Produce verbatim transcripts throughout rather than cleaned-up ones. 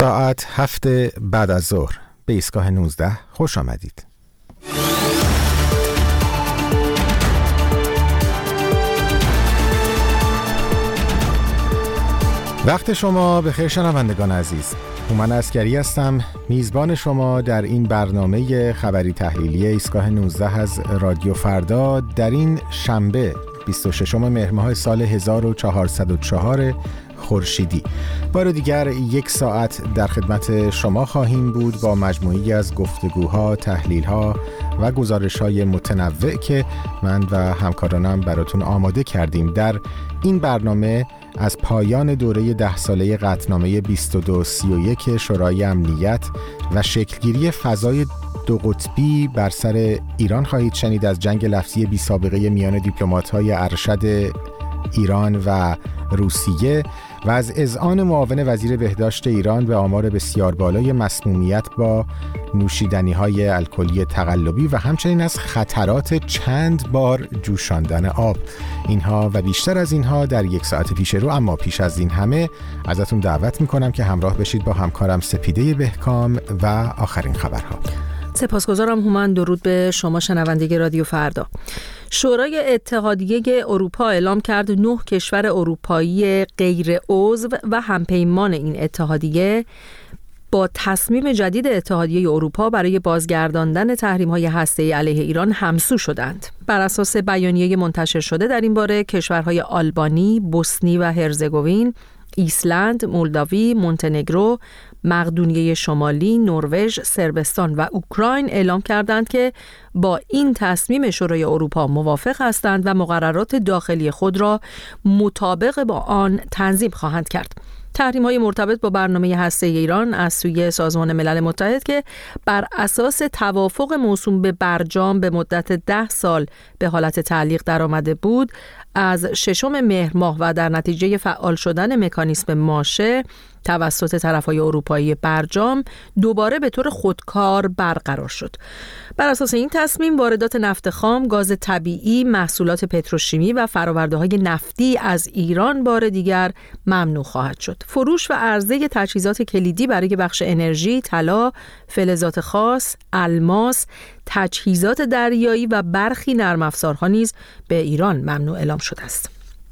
ساعت هفت بعد از ظهر به ایستگاه نوزده خوش آمدید. وقت شما بخیر شنوندگان عزیز. هومن عسکری هستم، میزبان شما در این برنامه خبری تحلیلی ایستگاه نوزده از رادیو فردا در این شنبه بیست و ششم مهر ماه سال هزار و چهارصد و چهار خورشیدی. بار دیگر یک ساعت در خدمت شما خواهیم بود با مجموعی از گفتگوها، تحلیلها و گزارش‌های متنوع که من و همکارانم براتون آماده کردیم. در این برنامه از پایان دوره ده ساله قطعنامه بیست و دو سی و یک شورای امنیت و شکلگیری فضای دو قطبی بر سر ایران خواهید شنید، از جنگ لفظی بی سابقه میان دیپلمات‌های ارشد ایران و روسیه و از اذعان معاون وزیر بهداشت ایران به آمار بسیار بالای مسمومیت با نوشیدنی‌های الکلی تقلبی و همچنین از خطرات چند بار جوشاندن آب. اینها و بیشتر از اینها در یک ساعت پیش رو، اما پیش از این همه ازتون دعوت میکنم که همراه بشید با همکارم سپیده بهکام و آخرین خبرها. سپاسگزارم هومن. درود به شما شنونده رادیو فردا. شورای اتحادیه اروپا اعلام کرد نه کشور اروپایی غیر عضو و همپیمان این اتحادیه با تصمیم جدید اتحادیه اروپا برای بازگرداندن تحریم‌های هسته‌ای علیه ایران همسو شدند. بر اساس بیانیه منتشر شده در این باره کشورهای آلبانی، بوسنی و هرزگوین، ایسلند، مولداوی، مونتنگرو، مقدونیه شمالی، نروژ، صربستان و اوکراین اعلام کردند که با این تصمیم شورای اروپا موافق هستند و مقررات داخلی خود را مطابق با آن تنظیم خواهند کرد. تحریم‌های مرتبط با برنامه هسته‌ای ایران از سوی سازمان ملل متحد که بر اساس توافق موسوم به برجام به مدت ده سال به حالت تعلیق درآمده بود، از ششم مهر ماه و در نتیجه فعال شدن مکانیسم ماشه توسط طرف‌های اروپایی برجام دوباره به طور خودکار برقرار شد. بر اساس این تصمیم واردات نفت خام، گاز طبیعی، محصولات پتروشیمی و فرآورده‌های نفتی از ایران بار دیگر ممنوع خواهد شد. فروش و عرضه تجهیزات کلیدی برای بخش انرژی، طلا، فلزات خاص، الماس، تجهیزات دریایی و برخی نرم افزارها نیز به ایران ممنوع اعلام شده است.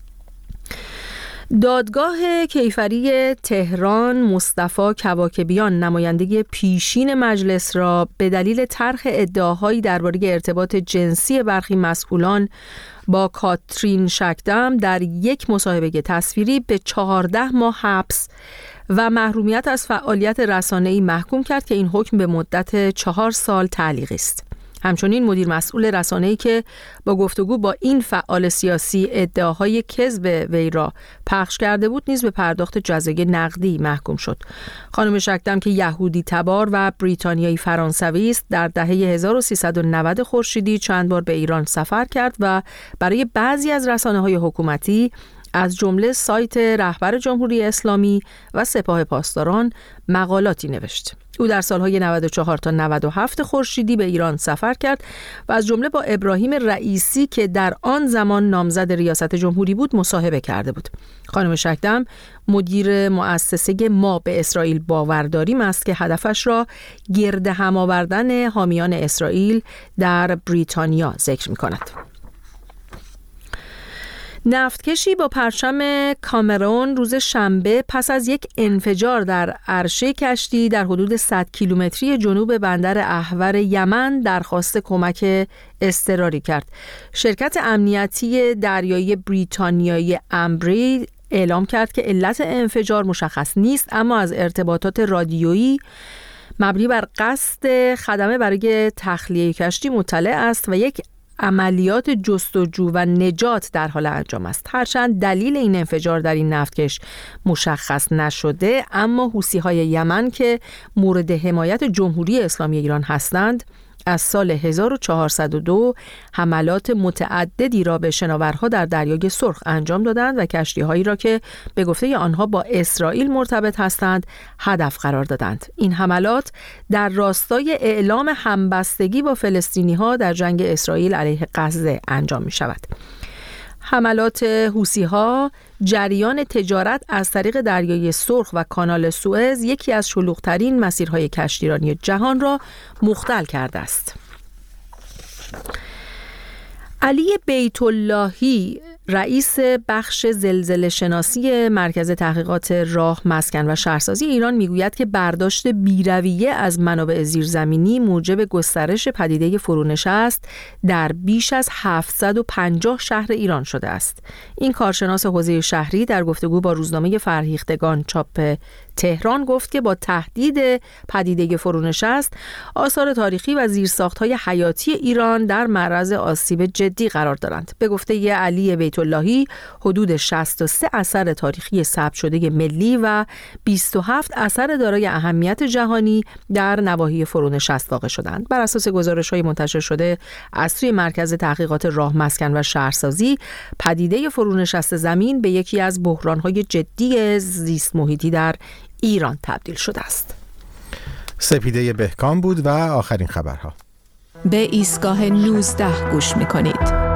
دادگاه کیفری تهران مصطفی کواکبیان نماینده پیشین مجلس را به دلیل طرح ادعاهایی درباره ارتباط جنسی برخی مسئولان با کاترین شکدم در یک مصاحبه تصویری به چهارده ماه حبس و محرومیت از فعالیت رسانه‌ای محکوم کرد که این حکم به مدت چهار سال تعلیقی است. همچنین مدیر مسئول رسانه‌ای که با گفتگو با این فعال سیاسی ادعاهای کذب وی را پخش کرده بود نیز به پرداخت جزای نقدی محکوم شد. خانم شکدم که یهودی تبار و بریتانیایی فرانسوی است، در دهه هزار و سیصد و نود خورشیدی چند بار به ایران سفر کرد و برای بعضی از رسانه‌های حکومتی از جمله سایت رهبر جمهوری اسلامی و سپاه پاسداران مقالاتی نوشت. او در سالهای نود و چهار تا نود و هفت خورشیدی به ایران سفر کرد و از جمله با ابراهیم رئیسی که در آن زمان نامزد ریاست جمهوری بود مصاحبه کرده بود. خانم شکدم مدیر مؤسسه ما به اسرائیل باورداریم است که هدفش را گرد هم آوردن حامیان اسرائیل در بریتانیا ذکر می‌کند. نفتکشی با پرچم کامرون روز شنبه پس از یک انفجار در عرشه کشتی در حدود صد کیلومتری جنوب بندر احور یمن درخواست کمک اضطراری کرد. شرکت امنیتی دریایی بریتانیایی امبری اعلام کرد که علت انفجار مشخص نیست، اما از ارتباطات رادیویی مبنی بر قصد خدمه برای تخلیه کشتی مطلع است و یک عملیات جستجو و نجات در حال انجام است. هرچند دلیل این انفجار در این نفتکش مشخص نشده، اما حوثی‌های یمن که مورد حمایت جمهوری اسلامی ایران هستند از سال هزار و چهارصد و دو حملات متعددی را به شناورها در دریای سرخ انجام دادند و کشتی‌هایی را که به گفته آنها با اسرائیل مرتبط هستند هدف قرار دادند. این حملات در راستای اعلام همبستگی با فلسطینی‌ها در جنگ اسرائیل علیه غزه انجام می‌شود. حملات حوثی‌ها جریان تجارت از طریق دریای سرخ و کانال سوئز، یکی از شلوغ‌ترین مسیرهای کشتیرانی جهان را مختل کرده است. علی بیت اللهی، رئیس بخش زلزله شناسی مرکز تحقیقات راه، مسکن و شهرسازی ایران میگوید که برداشت بی‌رویه از منابع زیرزمینی موجب گسترش پدیده فرونشست در بیش از هفتصد و پنجاه شهر ایران شده است. این کارشناس حوزه شهری در گفتگو با روزنامه فرهیختگان چاپ تهران گفت که با تهدید پدیده فرونشست، آثار تاریخی و زیرساخت‌های حیاتی ایران در معرض آسیب جدی قرار دارند. به گفته علی بیت اللهی، حدود شصت و سه اثر تاریخی ثبت شده ملی و بیست و هفت اثر دارای اهمیت جهانی در نواحی فرونشست واقع شدند. بر اساس گزارش‌های منتشر شده از سوی مرکز تحقیقات راه، مسکن و شهرسازی، پدیده فرونشست زمین به یکی از بحران‌های جدی زیست محیطی در ایران تبدیل شده است. سپیده بهکام بود و آخرین خبرها. به ایستگاه نوزده گوش می‌کنید.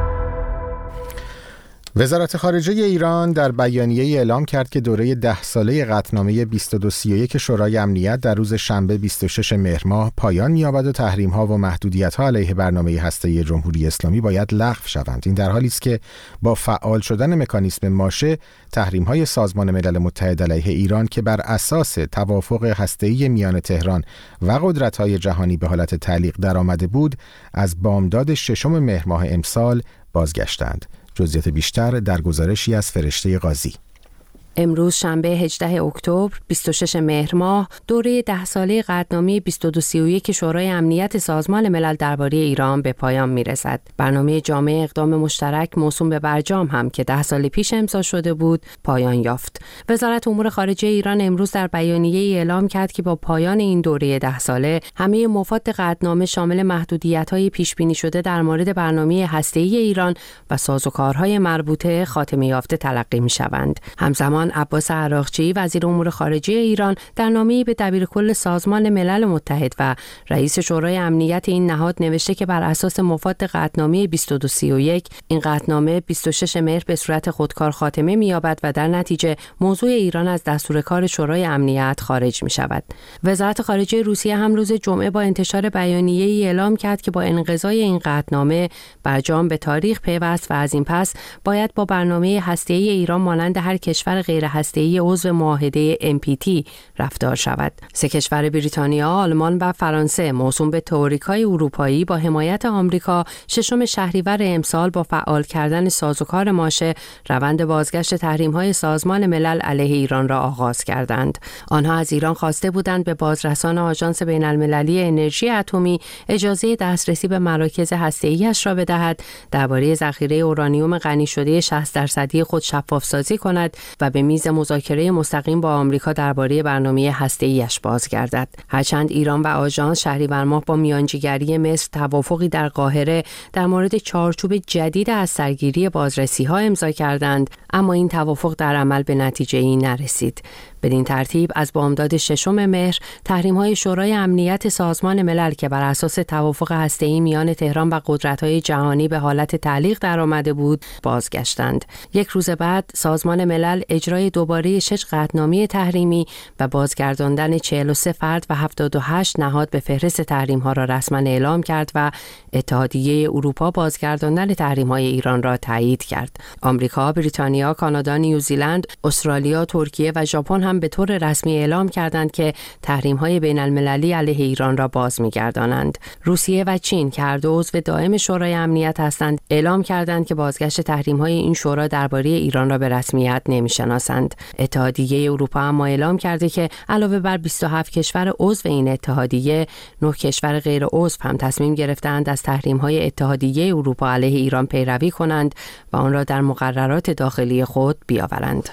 وزارت خارجه ایران در بیانیه‌ای اعلام کرد که دوره ده ساله قطعنامه بیست و دو سی و یک شورای امنیت در روز شنبه بیست و شش مهر ماه پایان می‌یابد و تحریم‌ها و محدودیت‌ها علیه برنامه هسته‌ای جمهوری اسلامی باید لغو شوند. این در حالی است که با فعال شدن مکانیزم ماشه، تحریم‌های سازمان ملل متحد علیه ایران که بر اساس توافق هسته‌ای میان تهران و قدرت‌های جهانی به حالت تعلیق درآمده بود، از بامداد ششم مهر ماه امسال بازگشتند. جزئیات بیشتر در گزارشی از فرشته قاضی. امروز شنبه هجدهم اکتبر بیست و شش مهر ماه دوره ده ساله قطعنامه بیست و دو سی و یک شورای امنیت سازمان ملل درباره ایران به پایان میرسد. برنامه جامع اقدام مشترک موسوم به برجام هم که ده سال پیش امضا شده بود پایان یافت. وزارت امور خارجه ایران امروز در بیانیه‌ای اعلام کرد که با پایان این دوره ده ساله همه مفاد قطعنامه شامل محدودیت‌های پیش بینی شده در مورد برنامه هسته‌ای ایران و سازوکارهای مربوطه خاتمه یافته تلقی می‌شوند. همزمان عباس عراقچی، وزیر امور خارجه ایران، در نامه‌ای به دبیرکل سازمان ملل متحد و رئیس شورای امنیت این نهاد نوشته که بر اساس مفاد قطعنامه بیست و دو سی و یک این قطعنامه بیست و شش مهر به صورت خودکار خاتمه می‌یابد و در نتیجه موضوع ایران از دستور کار شورای امنیت خارج می‌شود. وزارت خارجه روسیه هم روز جمعه با انتشار بیانیه‌ای اعلام کرد که با انقضای این قطعنامه برجام به تاریخ پیوست و از این پس باید با برنامه هسته‌ای ایران مانند هر کشور غیر هسته‌ای عضو معاهده ام پی تی رفتار شود. سه کشور بریتانیا، آلمان و فرانسه موسوم به تئوریکای اروپایی با حمایت آمریکا ششم شهریور امسال با فعال کردن سازوکار ماشه روند بازگشت تحریم‌های سازمان ملل علیه ایران را آغاز کردند. آنها از ایران خواسته بودند به بازرسان آژانس بین‌المللی انرژی اتمی اجازه دسترسی به مراکز هسته‌ای‌اش را بدهد، درباره ذخیره اورانیوم غنی شده شصت درصدی خود شفاف‌سازی کند و به میز مذاکره مستقیم با آمریکا درباره برنامه هسته‌ایش بازگردد. هرچند ایران و آژانس شهریور ماه با میانجیگری مصر توافقی در قاهره در مورد چارچوب جدید از سرگیری بازرسی‌ها امضا کردند، اما این توافق در عمل به نتیجه‌ای نرسید. بدین ترتیب از بامداد ششم مهر تحریم‌های شورای امنیت سازمان ملل که بر اساس توافق هسته‌ای میان تهران و قدرت‌های جهانی به حالت تعلیق درآمده بود بازگشتند. یک روز بعد سازمان ملل اجرای دوباره شش قطعنامه تحریمی و بازگرداندن چهل و سه فرد و هفتاد و هشت نهاد به فهرست تحریم‌ها را رسما اعلام کرد و اتحادیه اروپا بازگرداندن تحریم‌های ایران را تایید کرد. آمریکا، بریتانیا، کانادا، نیوزیلند، استرالیا، ترکیه و ژاپن هم به طور رسمی اعلام کردند که تحریم‌های بین‌المللی علیه ایران را باز می‌گردانند. روسیه و چین که هر دو عضو دائم شورای امنیت هستند، اعلام کردند که بازگشت تحریم‌های این شورا درباره ایران را به رسمیت نمی‌شناسند. اتحادیه اروپا هم اعلام کرده که علاوه بر بیست و هفت کشور عضو این اتحادیه، نه کشور غیر عضو هم تصمیم گرفتند از تحریم‌های اتحادیه اروپا علیه ایران پیروی کنند و آن را در مقررات داخلی خود بیاورند.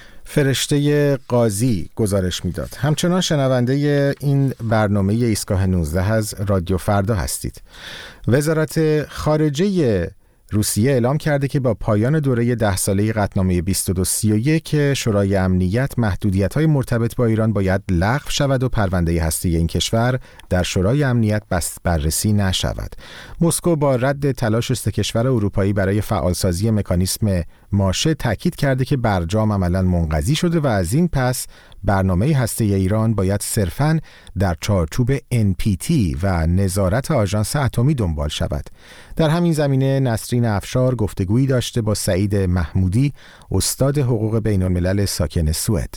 فرشته قاضی گزارش میداد. همچنان شنونده این برنامه ایستگاه نوزده از رادیو فردا هستید. وزارت خارجه روسیه اعلام کرده که با پایان دوره ده ساله قطعنامه بیست و دو سی و یک شورای امنیت محدودیت‌های مرتبط با ایران باید لغو شود و پرونده هسته‌ای این کشور در شورای امنیت بس بررسی نشود. مسکو با رد تلاش سه کشور اروپایی برای فعالسازی مکانیسم ماشه تاکید کرده که برجام عملاً منقضی شده و از این پس برنامه هسته‌ای ایران باید صرفاً در چارچوب ان پی تی و نظارت آژانس اتمی دنبال شود. در همین زمینه نسرین افشار گفتگویی داشته با سعید محمودی، استاد حقوق بین‌الملل ساکن سوئد.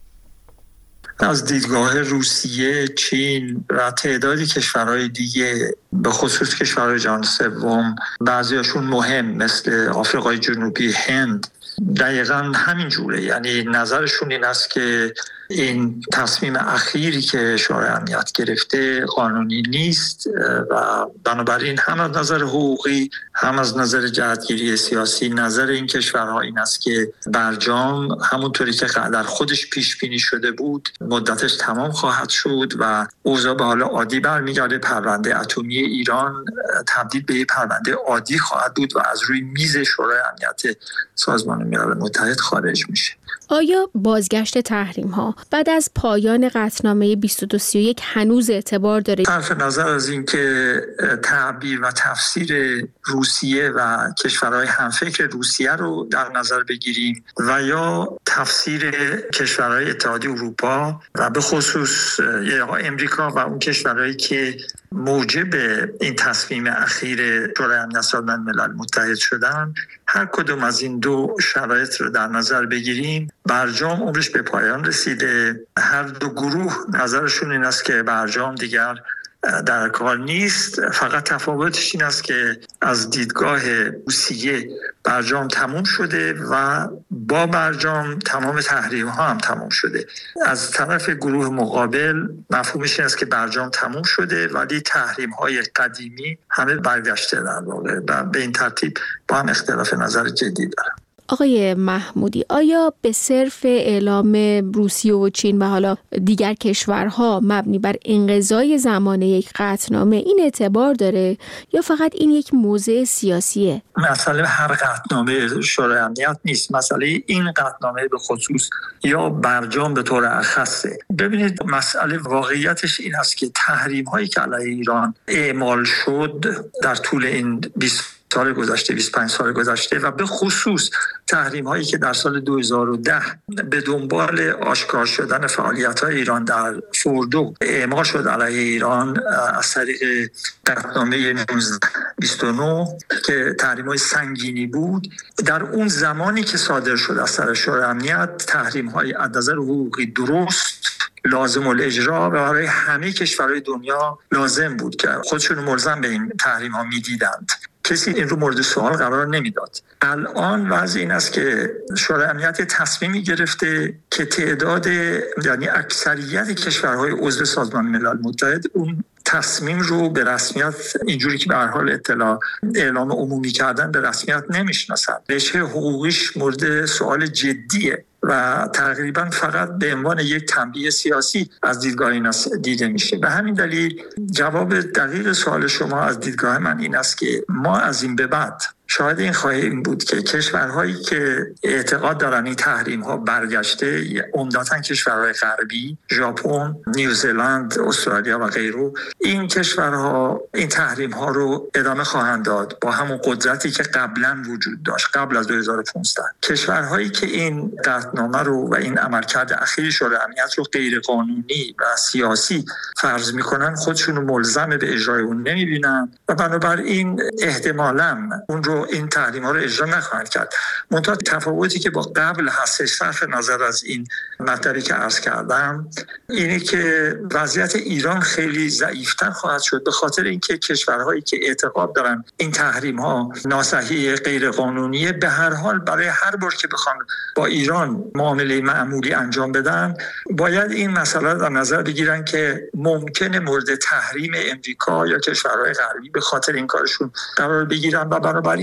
از دیدگاه روسیه، چین و تعدادی کشورهای دیگه به خصوص کشورهای جهان سوم، بعضیاشون مهم مثل آفریقای جنوبی، هند، دقیقا همین جوره. یعنی نظرشون این است که این تصمیم اخیری که شورای امنیت گرفته قانونی نیست و بنابراین هم از نظر حقوقی هم از نظر جهتگیری سیاسی نظر این کشورها این است که برجام همونطوری که در خودش پیش بینی شده بود مدتش تمام خواهد شد و اوضاع به حال عادی برمیگرده. پرونده اتمی ایران تبدیل به پرونده عادی خواهد بود و از روی میز شورای امنیت سازمان ملل متحد خارج میشه. آیا بازگشت تحریم ها بعد از پایان قطعنامه بیست و دو سی و یک هنوز اعتبار داره؟ صرف نظر از اینکه تعبیر و تفسیر روسیه و کشورهای همفکر روسیه رو در نظر بگیریم و یا تفسیر کشورهای اتحادیه اروپا و به خصوص یا امریکا و اون کشورهایی که موجب این تصمیم اخیر شورای امنیت سازمان ملل متحد شدن، هر کدوم از این دو شرایط رو در نظر بگیریم برجام عمرش به پایان رسیده. هر دو گروه نظرشون این است که برجام دیگر در کار نیست، فقط تفاوتش این است که از دیدگاه روسیه برجام تموم شده و با برجام تمام تحریم ها هم تموم شده. از طرف گروه مقابل مفهومش این است که برجام تموم شده ولی تحریم های قدیمی همه برگشته در واقع و به این ترتیب با هم اختلاف نظر جدی دارن. آقای محمودی، آیا به صرف اعلام روسیه و چین و حالا دیگر کشورها مبنی بر انقضای زمانه یک قطعنامه این اعتبار داره یا فقط این یک موضع سیاسیه؟ مسئله هر قطعنامه شورای امنیت نیست، مسئله این قطعنامه به خصوص یا برجام به طور اخصه. ببینید مسئله واقعیتش این است که تحریم هایی که علیه ایران اعمال شد در طول این بیست سال گذشته، بیست و پنج سال گذشته و به خصوص تحریم هایی که در سال دو هزار و ده به دنبال آشکار شدن فعالیت های ایران در فوردو اعمال شد علیه ایران از طریق قطعنامه نوزده بیست و نه که تحریم های سنگینی بود، در اون زمانی که صادر شد از طرف شورای امنیت تحریم های از نظر حقوقی درست، لازم الاجرا و برای همه کشورهای دنیا لازم بود که خودشون ملزم به این تحریم ها میدیدند. کسی این رو مورد سوال قرار نمیداد. الان وضع این است که شورای امنیت تصمیمی گرفته که تعداد یعنی اکثریت کشورهای عضو سازمان ملل متحد اون تصمیم رو به رسمیت اینجوری که به هر حال اطلاع اعلام عمومی کردن به رسمیت نمیشناسن. رشته حقوقیش مورد سوال جدیه و تقریبا فقط به عنوان یک تنبیه سیاسی از دیدگاه این دیده میشه. به همین دلیل جواب دقیق سوال شما از دیدگاه من این است که ما از این به بعد شاید این خواهیم بود که کشورهایی که اعتقاد دارن این تحریم ها برگشته، عمدتاً کشورهای غربی، ژاپن، نیوزلند، استرالیا و غیره، این کشورها این تحریم ها رو ادامه خواهند داد با همون قدرتی که قبلا وجود داشت قبل از دو هزار و پانزده. کشورهایی که این قطعنامه رو و این عملکرد اخیر شورای امنیت رو غیر قانونی و سیاسی فرض میکنن خودشون رو ملزم به اجرای اون نمیبینن و بنابراین احتمالاً اون رو این تحریم ها رو اجرا نخواهند کرد. منتها تفاوتی که با قبل هستش صرف نظر از این مطلبی که عرض کردم اینه که وضعیت ایران خیلی ضعیفتر خواهد شد به خاطر اینکه کشورهایی که اعتقاد دارن این تحریم ها ناصحیح غیر قانونیه به هر حال برای هر بار که بخوان با ایران معامله معمولی انجام بدن باید این مسئله رو در نظر بگیرن که ممکنه مورد تحریم امریکا یا کشورهای غربی به خاطر این کارشون قرار بگیرن و بنابراین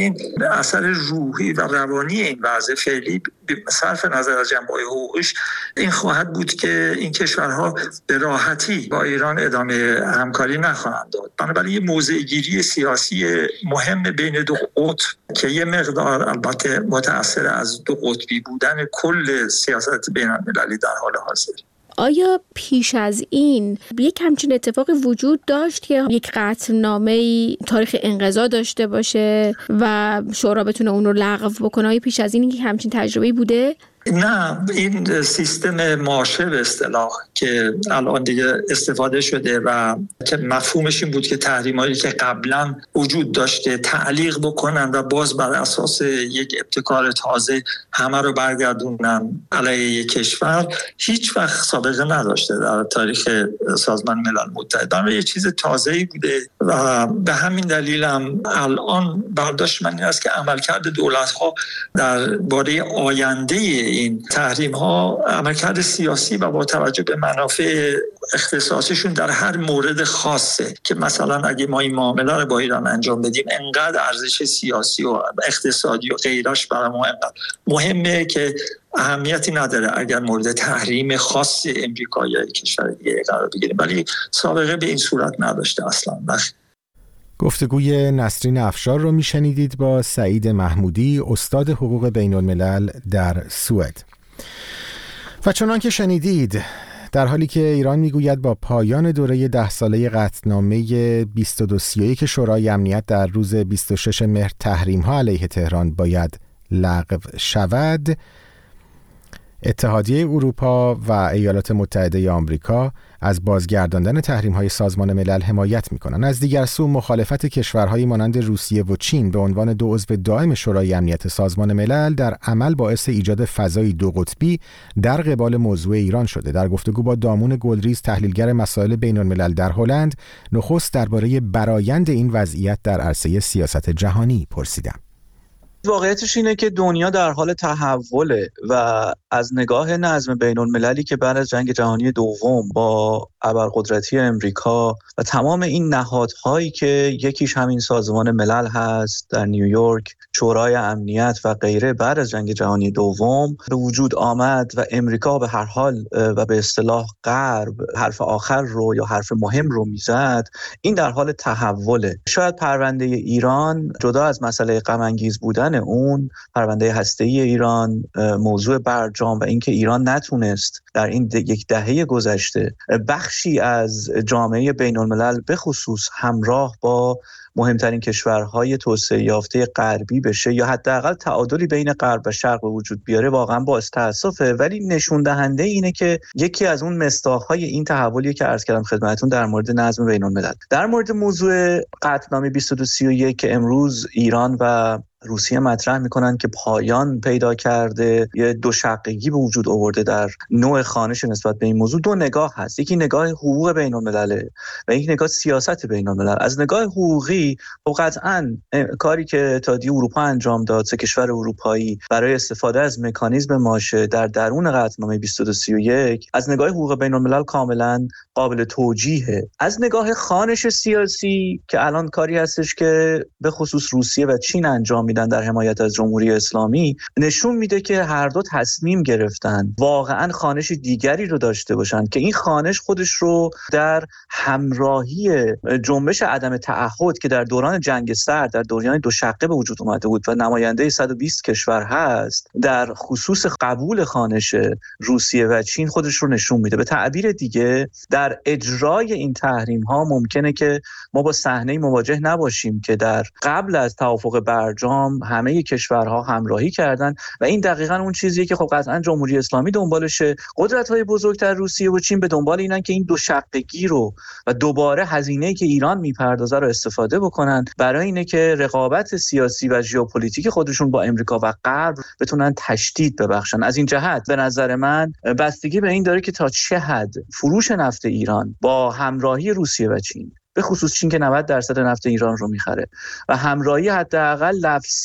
بنابراین اثر روحی و روانی این وضع فعلی صرف نظر از جنبه‌های حقوقیش این خواهد بود که این کشورها به راحتی با ایران ادامه همکاری نخواهند داد. بنابراین یه موضع‌گیری سیاسی مهم بین دو قطب که یه مقدار البته متأثر از دو قطبی بودن کل سیاست بین‌المللی در حال حاضر. آیا پیش از این یک همچین اتفاقی وجود داشت که یک قطعنامه‌ای تاریخ انقضا داشته باشه و شورا بتونه اون رو لغو بکنه؟ آیا پیش از این یک همچین تجربه‌ای بوده؟ نه، این سیستم ماشه به اصطلاح که الان دیگه استفاده شده و که مفهومش این بود که تحریمایی که قبلا وجود داشته تعلیق بکنن و باز بر اساس یک ابتکار تازه همه رو برگردونن علیه یک کشور، هیچ وقت سابقه نداشته در تاریخ سازمان ملل متحد. در یه چیز تازه‌ای بوده و به همین دلیل هم الان برداشت من این است که عملکرد دولت‌ها در باره آینده این تحریم ها عملکرد سیاسی و با توجه به منافع اختصاصیشون در هر مورد خاصه که مثلا اگه ما این معامله رو با ایران انجام بدیم انقدر ارزش سیاسی و اقتصادی و غیرش برای ما انقدر مهمه که اهمیتی نداره اگر مورد تحریم خاص امریکا یا کشور دیگه قرار بگیریم، ولی سابقه به این صورت نداشته اصلا. گفتگوی نسرین افشار رو میشنیدید با سعید محمودی، استاد حقوق بین الملل در سوئد. و چنان که شنیدید، در حالی که ایران میگوید با پایان دوره ده ساله قطعنامه بیست و دو سی و یک شورای امنیت در روز بیست و شش مهر تحریم‌ها علیه تهران باید لغو شود، اتحادیه اروپا و ایالات متحده آمریکا از بازگرداندن تحریم‌های سازمان ملل حمایت می‌کنند. از دیگر سو مخالفت کشورهایی مانند روسیه و چین به عنوان دو عضو دائم شورای امنیت سازمان ملل در عمل باعث ایجاد فضای دو قطبی در قبال موضوع ایران شده. در گفتگو با دامون گلریز، تحلیلگر مسائل بین‌الملل در هلند، نخست درباره برآیند این وضعیت در عرصه سیاست جهانی پرسیدم. واقعیتش اینه که دنیا در حال تحوله و از نگاه نظم بین المللی که بعد از جنگ جهانی دوم با ابرقدرتی امریکا و تمام این نهادهایی که یکیش همین سازمان ملل هست در نیویورک، شورای امنیت و غیره، بعد از جنگ جهانی دوم به وجود آمد و امریکا به هر حال و به اصطلاح غرب حرف آخر رو یا حرف مهم رو میزد، این در حال تحوله. شاید پرونده ایران جدا از مسئله غم انگیز بودن اون، پرونده هسته‌ای ایران، موضوع برجام و اینکه ایران نتونست در این ده یک دهه گذشته بخشی از جامعه بین الملل به خصوص همراه با مهمترین کشورهای توسعه یافته غربی بشه یا حداقل تعادلی بین غرب و شرق به وجود بیاره، واقعا باعث تأسفه. ولی نشون دهنده اینه که یکی از اون مصداق‌های این تحولی که عرض کردم خدمتتون در مورد نظم بین الملل، در مورد موضوع قطعنامه بیست و دو سی و یک که امروز ایران و روسیه مطرح میکنن که پایان پیدا کرده، یه دو شقگی به وجود آورده در نوع خوانش نسبت به این موضوع. دو نگاه هست، یکی نگاه حقوق بین الملله و یک نگاه سیاست بین الملل. از نگاه حقوقی خب قطعاً کاری که اتحادیه اروپا انجام داد، سه کشور اروپایی، برای استفاده از مکانیزم ماشه در درون قطعنامه بیست و دو سی و یک، از نگاه حقوق بین الملل کاملاً قابل توجیهه. از نگاه خوانش سیاسی که الان کاری هستش که به خصوص روسیه و چین انجام میدن در حمایت از جمهوری اسلامی، نشون میده که هر دو تصمیم گرفتن واقعا خوانش دیگری رو داشته باشن که این خوانش خودش رو در همراهی جنبش عدم تعهد که در دوران جنگ سرد در دوران دو شقه به وجود اومده بود و نماینده صد و بیست کشور هست، در خصوص قبول خوانش روسیه و چین خودش رو نشون میده. به تعبیر دیگه در اجرای این تحریم ها ممکنه که ما با صحنه مواجه نباشیم که در قبل از توافق برجام همه کشورها همراهی کردن و این دقیقاً اون چیزیه که خب قطعاً جمهوری اسلامی دنبالشه. قدرت‌های بزرگتر روسیه و چین به دنبال اینن که این دو شقگی رو و دوباره هزینه‌ای که ایران میپردازه رو استفاده بکنن برای اینه که رقابت سیاسی و ژئوپلیتیک خودشون با امریکا و غرب بتونن تشدید ببخشن. از این جهت به نظر من بستگی به این داره که تا چه حد فروش نفت ایران با همراهی روسیه و چین، به خصوص چین که نود درصد نفت ایران رو میخره، و همراهی حداقل لفظی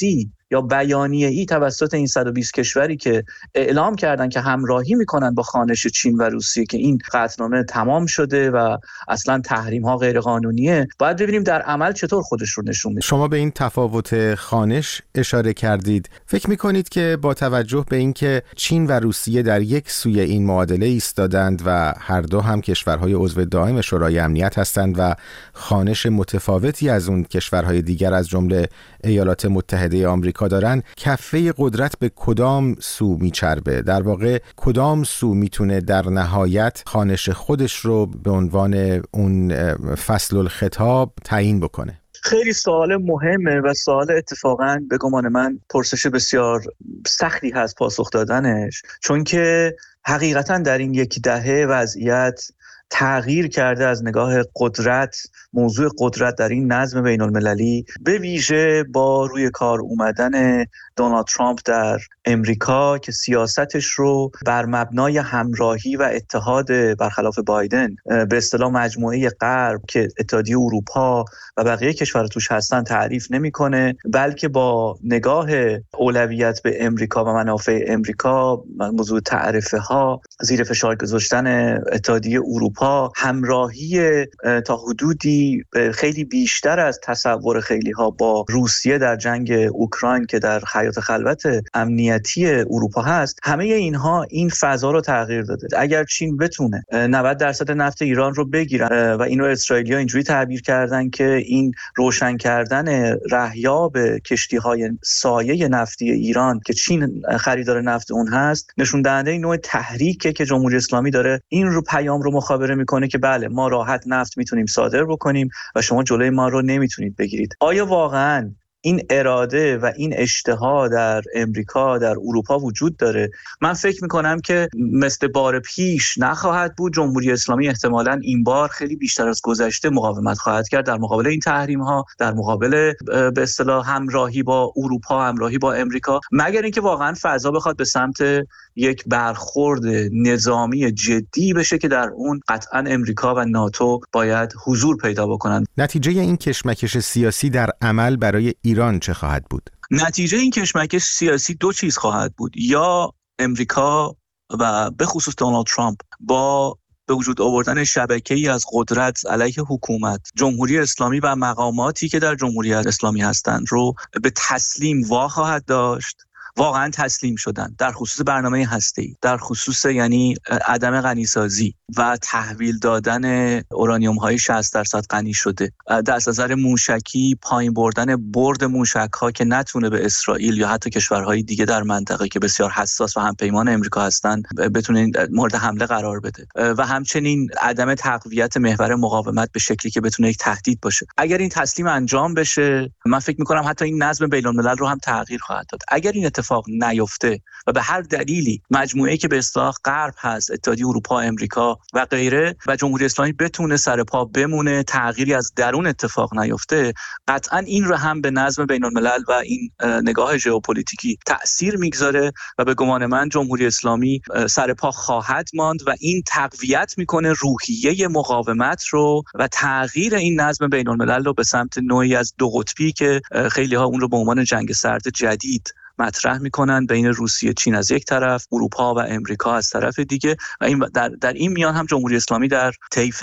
یا بیانیه‌ای توسط این صد و بیست کشوری که اعلام کردن که همراهی میکنن با خوانش چین و روسیه که این قطعنامه تمام شده و اصلا تحریم ها غیر قانونیه، باید ببینیم در عمل چطور خودش رو نشون میده. شما به این تفاوت خوانش اشاره کردید. فکر میکنید که با توجه به اینکه چین و روسیه در یک سوی این معادله ایستادند و هر دو هم کشورهای عضو دائم شورای امنیت هستند و خوانش متفاوتی از اون کشورهای دیگر از جمله ایالات متحده آمریکا دارن، کفه قدرت به کدام سو میچربه؟ در واقع کدام سو میتونه در نهایت خوانش خودش رو به عنوان اون فصل الخطاب تعیین بکنه؟ خیلی سوال مهمه و سوال اتفاقاً به گمان من پرسش بسیار سختی هست پاسخ دادنش، چون که حقیقتاً در این یک دهه وضعیت تغییر کرده از نگاه قدرت. موضوع قدرت در این نظم بین المللی به ویژه با روی کار اومدن دونالد ترامپ در امریکا که سیاستش رو بر مبنای همراهی و اتحاد برخلاف بایدن به اصطلاح مجموعه غرب که اتحادیه اروپا و بقیه کشورها توش هستن تعریف نمیکنه، بلکه با نگاه اولویت به امریکا و منافع امریکا، موضوع تعرفه ها، زیر فشار گذاشتن اتحادیه اروپا، همراهی تا حدودی خیلی بیشتر از تصور خیلی ها با روسیه در جنگ اوکراین که در حیات خلوت امنیتی اروپا هست، همه اینها این فضا رو تغییر داده. اگر چین بتونه نود درصد نفت ایران رو بگیرن و اینو اسرائیلی‌ها اینجوری تعبیر کردن که این روشن کردن رهیاب کشتی‌های سایه نفتی ایران که چین خریدار نفت اون هست، نشون دهنده نوع تحریکه که جمهوری اسلامی داره این رو پیام رو مخابره میکنه که بله ما راحت نفت میتونیم صادر بکنیم و شما جلوی ما رو نمیتونید بگیرید. آیا واقعاً این اراده و این اشتها در امریکا در اروپا وجود داره؟ من فکر میکنم که مثل بار پیش نخواهد بود. جمهوری اسلامی احتمالاً این بار خیلی بیشتر از گذشته مقاومت خواهد کرد در مقابل این تحریم ها، در مقابل به اصطلاح همراهی با اروپا، همراهی با امریکا، مگر اینکه واقعاً فضا بخواد به سمت یک برخورد نظامی جدی بشه که در اون قطعاً امریکا و ناتو باید حضور پیدا بکنن. نتیجه این کشمکش سیاسی در عمل برای ایران چه خواهد بود؟ نتیجه این کشمکش سیاسی دو چیز خواهد بود. یا امریکا و به خصوص دونالد ترامپ با به وجود آوردن شبکه‌ای از قدرت علیه حکومت، جمهوری اسلامی و مقاماتی که در جمهوری اسلامی هستند رو به تسلیم وا خواهد داشت. واقعا تسلیم شدن در خصوص برنامه هسته‌ای، در خصوص یعنی عدم غنیسازی و تحویل دادن اورانیوم های شصت درصد غنی شده، در نظر موشکی پایین بردن برد موشک ها که نتونه به اسرائیل یا حتی کشورهای دیگه در منطقه که بسیار حساس و همپیمان امریکا هستن بتونه مورد حمله قرار بده و همچنین عدم تقویت محور مقاومت به شکلی که بتونه یک تهدید باشه. اگر این تسلیم انجام بشه، من فکر می‌کنم حتی این نظم بین‌الملل رو هم تغییر خواهد داد. اگر این اتفاق نیفته و به هر دلیلی مجموعه‌ای که به اصطلاح غرب هست، اتحادیه اروپا، امریکا و غیره و جمهوری اسلامی بتونه سر پا بمونه، تغییری از درون اتفاق نیفته، قطعاً این رو هم به نظم بین‌الملل و این نگاه ژئوپلیتیکی تأثیر میگذاره و به گمان من جمهوری اسلامی سر پا خواهد ماند و این تقویت میکنه روحیه مقاومت رو و تغییر این نظم بین‌الملل رو به سمت نوعی از دو قطبی که خیلی ها اون رو به عنوان جنگ سرد جدید مطرح میکنن بین روسیه چین از یک طرف، اروپا و امریکا از طرف دیگه و این در در این میان هم جمهوری اسلامی در طیف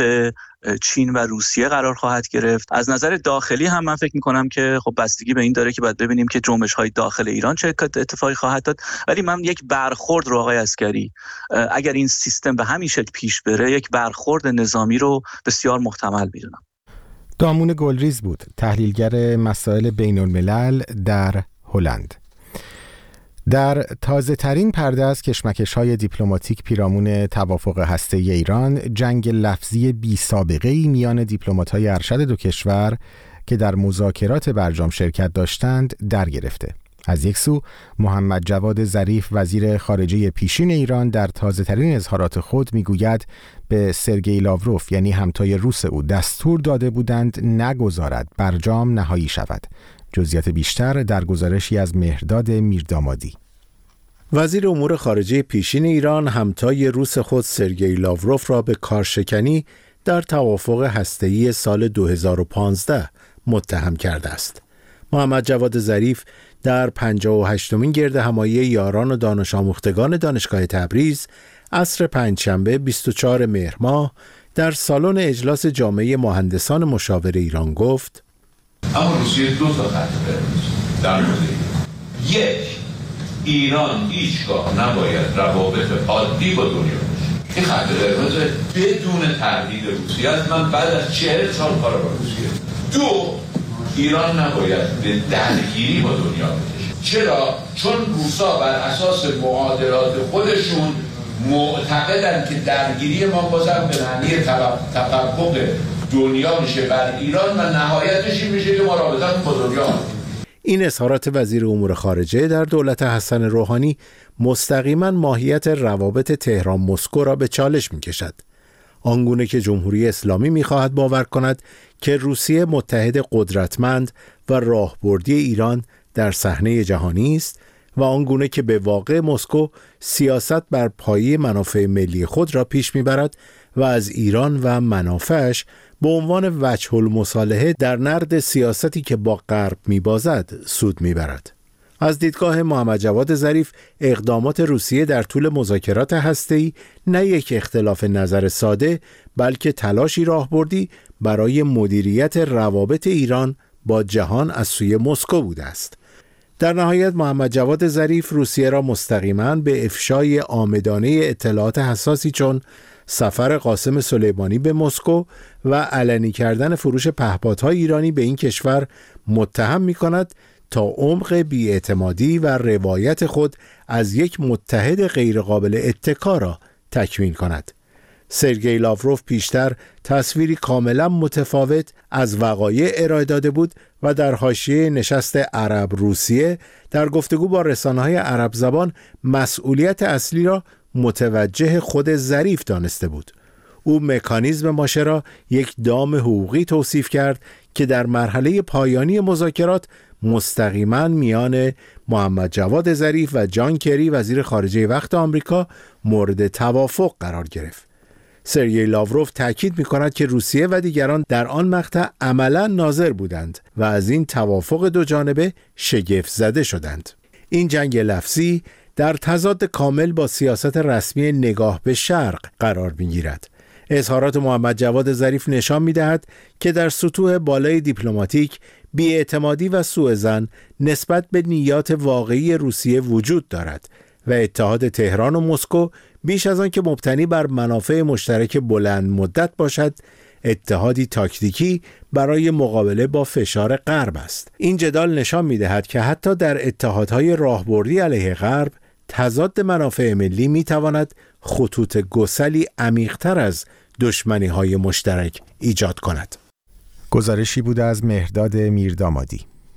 چین و روسیه قرار خواهد گرفت. از نظر داخلی هم من فکر میکنم که خب بستگی به این داره که باید ببینیم که جنبش های داخل ایران چه اتفاقی خواهد داد، ولی من یک برخورد رو آقای عسکری اگر این سیستم به همین شکل پیش بره، یک برخورد نظامی رو بسیار محتمل میدونم. دامون گلریز بود، تحلیلگر مسائل بین الملل در هلند. در تازه ترین پرده از کشمکش‌های دیپلماتیک پیرامون توافق هسته‌ای ایران، جنگ لفظی بی سابقه‌ای میان دیپلمات‌های ارشد دو کشور که در مذاکرات برجام شرکت داشتند در گرفته. از یک سو محمد جواد ظریف وزیر خارجه پیشین ایران در تازه ترین اظهارات خود میگوید به سرگئی لاوروف یعنی همتای روس او دستور داده بودند نگذارد برجام نهایی شود. جزئیات بیشتر در گزارشی از مهرداد میردامادی. وزیر امور خارجه پیشین ایران همتای روس خود سرگئی لاوروف را به کارشکنی در توافق هسته‌ای سال دو هزار و پانزده متهم کرده است. محمد جواد ظریف در پنجاه و هشتمین گرد همایی یاران و دانش آموختگان دانشگاه تبریز عصر پنجشنبه بیست و چهارم مهر ماه در سالن اجلاس جامعه مهندسان مشاور ایران گفت: اما روسیه دو تا خط قرمز در مورد یک، ایران هیچگاه نباید روابط عادی با دنیا باشه. این خط قرمز بدون تردید روسیه است. من بعد از چهل سال کار با روسیه. دو، ایران نباید به درگیری با دنیا بشه. چرا؟ چون روسا بر اساس معادلات خودشون معتقدن که درگیری ما بازم به معنی تفوق دنیا میشه بر ایران و نهایتش این میشه که ما رابطه با دنیا. این اظهارات وزیر امور خارجه در دولت حسن روحانی مستقیما ماهیت روابط تهران مسکو را به چالش میکشد. آنگونه که جمهوری اسلامی میخواهد باور کند که روسیه متحد قدرتمند و راهبردی ایران در صحنه جهانی است و آنگونه که به واقع مسکو سیاست بر پایه منافع ملی خود را پیش میبرد و از ایران و منافعش به عنوان وجه المصالحه در نرد سیاستی که با غرب میبازد سود میبرد. از دیدگاه محمد جواد ظریف اقدامات روسیه در طول مذاکرات هسته‌ای نه یک اختلاف نظر ساده بلکه تلاشی راهبردی برای مدیریت روابط ایران با جهان از سوی مسکو بوده است. در نهایت محمد جواد ظریف روسیه را مستقیما به افشای عامدانه اطلاعات حساسی چون سفر قاسم سلیمانی به مسکو و علنی کردن فروش پهپادهای ایرانی به این کشور متهم می کند تا عمق بی‌اعتمادی و روایت خود از یک متحد غیرقابل اتکا را تکمیل کند. سرگئی لاوروف پیشتر تصویری کاملا متفاوت از وقایع ارائه داده بود و در حاشیه نشست عرب روسیه در گفتگو با رسانه‌های عرب زبان مسئولیت اصلی را متوجه خود ظریف دانسته بود. او مکانیزم ماشه را یک دام حقوقی توصیف کرد که در مرحله پایانی مذاکرات مستقیما میان محمد جواد ظریف و جان کری وزیر خارجه وقت آمریکا مورد توافق قرار گرفت. سرگئی لاوروف تاکید می‌کند که روسیه و دیگران در آن مقطع عملاً ناظر بودند و از این توافق دو جانبه شگفت زده شدند. این جنگ لفظی در تضاد کامل با سیاست رسمی نگاه به شرق قرار می‌گیرد. اظهارات محمد جواد ظریف نشان می‌دهد که در سطوح بالای دیپلماتیک بی‌اعتمادی و سوءظن نسبت به نیات واقعی روسیه وجود دارد و اتحاد تهران و مسکو بیش از آن که مبتنی بر منافع مشترک بلند مدت باشد، اتحادی تاکتیکی برای مقابله با فشار غرب است. این جدال نشان می‌دهد که حتی در اتحادهای راهبردی علیه غرب، تضاد منافع ملی می‌تواند خطوط گسلی عمیق‌تر از دشمنی‌های مشترک ایجاد کند. گزارشی بود از مهرداد میردامادی.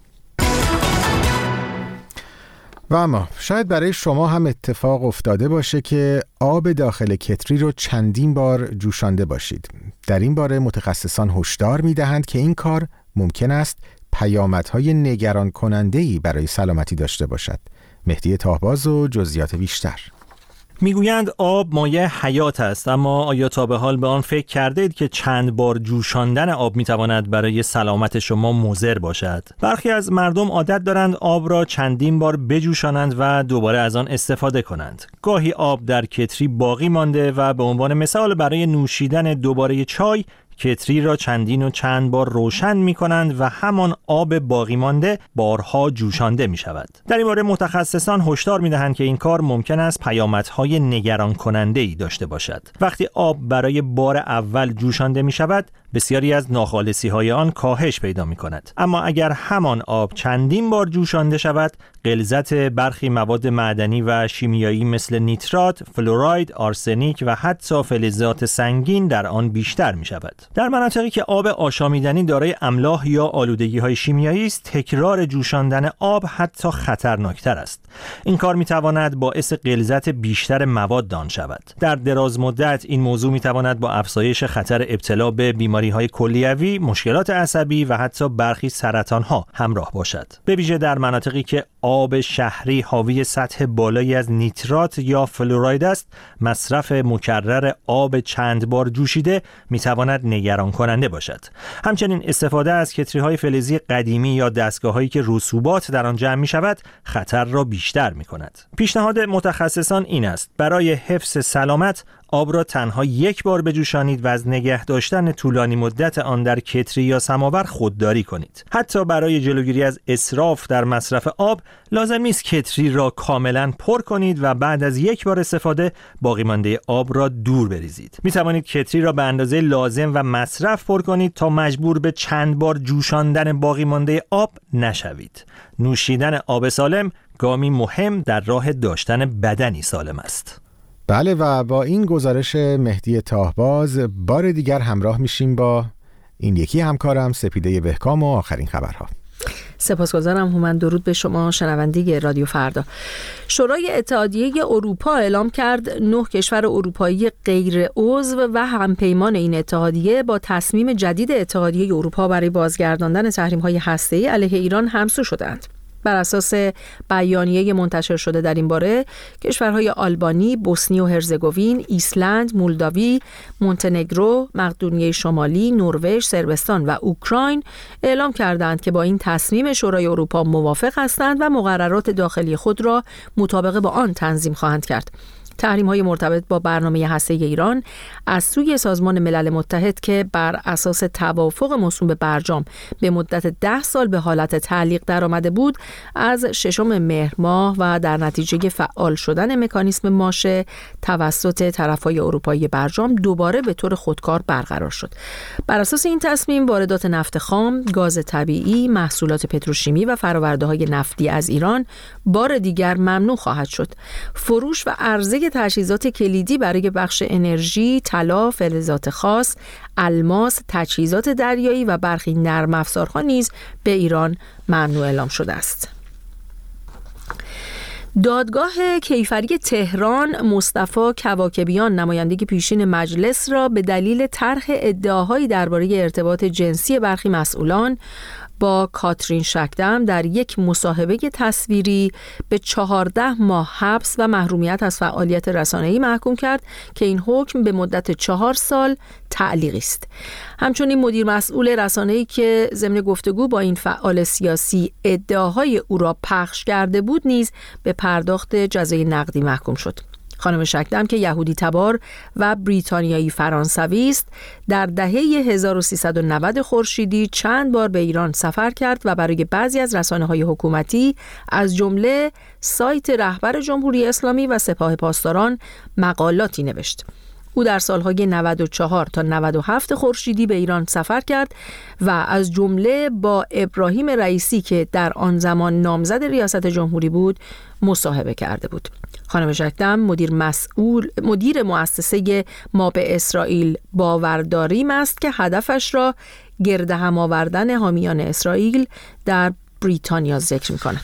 و اما شاید برای شما هم اتفاق افتاده باشه که آب داخل کتری رو چندین بار جوشانده باشید. در این باره متخصصان هشدار می‌دهند که این کار ممکن است پیامدهای نگران کننده‌ای برای سلامتی داشته باشد. مهدی تاهباز و جزئیات بیشتر. میگویند آب مایه حیات است، اما آیا تا به حال به آن فکر کرده اید که چند بار جوشاندن آب میتواند برای سلامت شما مضر باشد؟ برخی از مردم عادت دارند آب را چندین بار بجوشانند و دوباره از آن استفاده کنند. گاهی آب در کتری باقی مانده و به عنوان مثال برای نوشیدن دوباره چای کتری را چندین و چند بار روشن می کنند و همان آب باقی مانده بارها جوشانده می شود. در این باره متخصصان هشدار می دهند که این کار ممکن است پیامدهای نگران کننده ای داشته باشد. وقتی آب برای بار اول جوشانده می شود، بسیاری از ناخالصی های آن کاهش پیدا می کند. اما اگر همان آب چندین بار جوشانده شود، غلظت برخی مواد معدنی و شیمیایی مثل نیترات، فلوراید، آرسنیک و حتی فلزات سنگین در آن بیشتر می شود. در مناطقی که آب آشامیدنی دارای املاح یا آلودگی‌های شیمیایی است، تکرار جوشاندن آب حتی خطرناکتر است. این کار می‌تواند باعث غلظت بیشتر مواد آن شود. در دراز مدت این موضوع می‌تواند با افزایش خطر ابتلا به بیماری‌های کلیوی، مشکلات عصبی و حتی برخی سرطان‌ها همراه باشد. به ویژه در مناطقی که آب شهری حاوی سطح بالایی از نیترات یا فلوراید است، مصرف مکرر آب چند بار جوشیده میتواند نگران کننده باشد. همچنین استفاده از کتری‌های فلزی قدیمی یا دستگاه‌هایی که رسوبات در آن جمع می‌شود خطر را بیشتر می‌کند. پیشنهاد متخصصان این است برای حفظ سلامت آب را تنها یک بار بجوشانید و از نگه داشتن طولانی مدت آن در کتری یا سماور خودداری کنید. حتی برای جلوگیری از اسراف در مصرف آب لازم نیست کتری را کاملا پر کنید و بعد از یک بار استفاده باقی مانده آب را دور بریزید. می توانید کتری را به اندازه لازم و مصرف پر کنید تا مجبور به چند بار جوشاندن باقی مانده آب نشوید. نوشیدن آب سالم گامی مهم در راه داشتن بدنی سالم است. بله و با این گزارش مهدی تاهباز بار دیگر همراه میشیم با این یکی همکارم سپیده بهکام و آخرین خبرها. سپاسگزارم هومن. درود به شما شنونده رادیو فردا. شورای اتحادیه اروپا اعلام کرد نه کشور اروپایی غیر عضو و همپیمان این اتحادیه با تصمیم جدید اتحادیه اروپا برای بازگرداندن تحریم‌های هسته‌ای علیه ایران همسو شدند. بر اساس بیانیه منتشر شده در این باره، کشورهای آلبانی، بوسنی و هرزگوین، ایسلند، مولداوی، مونتنگرو، مقدونیه شمالی، نروژ، صربستان و اوکراین اعلام کردند که با این تصمیم شورای اروپا موافق هستند و مقررات داخلی خود را مطابق با آن تنظیم خواهند کرد. تحریم‌های مرتبط با برنامه هسته‌ای ایران از سوی سازمان ملل متحد که بر اساس توافق موسوم به برجام به مدت ده سال به حالت تعلیق درآمده بود، از ششم مهر ماه و در نتیجه فعال شدن مکانیسم ماشه توسط طرف‌های اروپایی برجام دوباره به طور خودکار برقرار شد. بر اساس این تصمیم واردات نفت خام، گاز طبیعی، محصولات پتروشیمی و فرآورده‌های نفتی از ایران بار دیگر ممنوع خواهد شد. فروش و عرضه تجهیزات کلیدی برای بخش انرژی، طلا، فلزات خاص، الماس، تجهیزات دریایی و برخی نرم افزارها نیز به ایران ممنوع اعلام شده است. دادگاه کیفری تهران مصطفی کواکبیان نماینده پیشین مجلس را به دلیل طرح ادعاهایی درباره ارتباط جنسی برخی مسئولان با کاترین شکدم در یک مصاحبه تصویری به چهارده ماه حبس و محرومیت از فعالیت رسانه‌ای محکوم کرد که این حکم به مدت چهار سال تعلیقی است. همچنین مدیر مسئول رسانه‌ای که ضمن گفتگو با این فعال سیاسی ادعاهای او را پخش کرده بود نیز به پرداخت جزای نقدی محکوم شد. خانم شکدم که یهودی تبار و بریتانیایی فرانسوی است، در دهه هزار و سیصد و نود خورشیدی چند بار به ایران سفر کرد و برای بعضی از رسانه‌های حکومتی از جمله سایت رهبر جمهوری اسلامی و سپاه پاسداران مقالاتی نوشت. او در سالهای نود و چهار تا نود و هفت خورشیدی به ایران سفر کرد و از جمله با ابراهیم رئیسی که در آن زمان نامزد ریاست جمهوری بود مصاحبه کرده بود. خانم شکدم مدیر مسئول مدیر مؤسسه ما به اسرائیل باورداریم است که هدفش را گرد هم آوردن حامیان اسرائیل در بریتانیا ذکر می‌کند.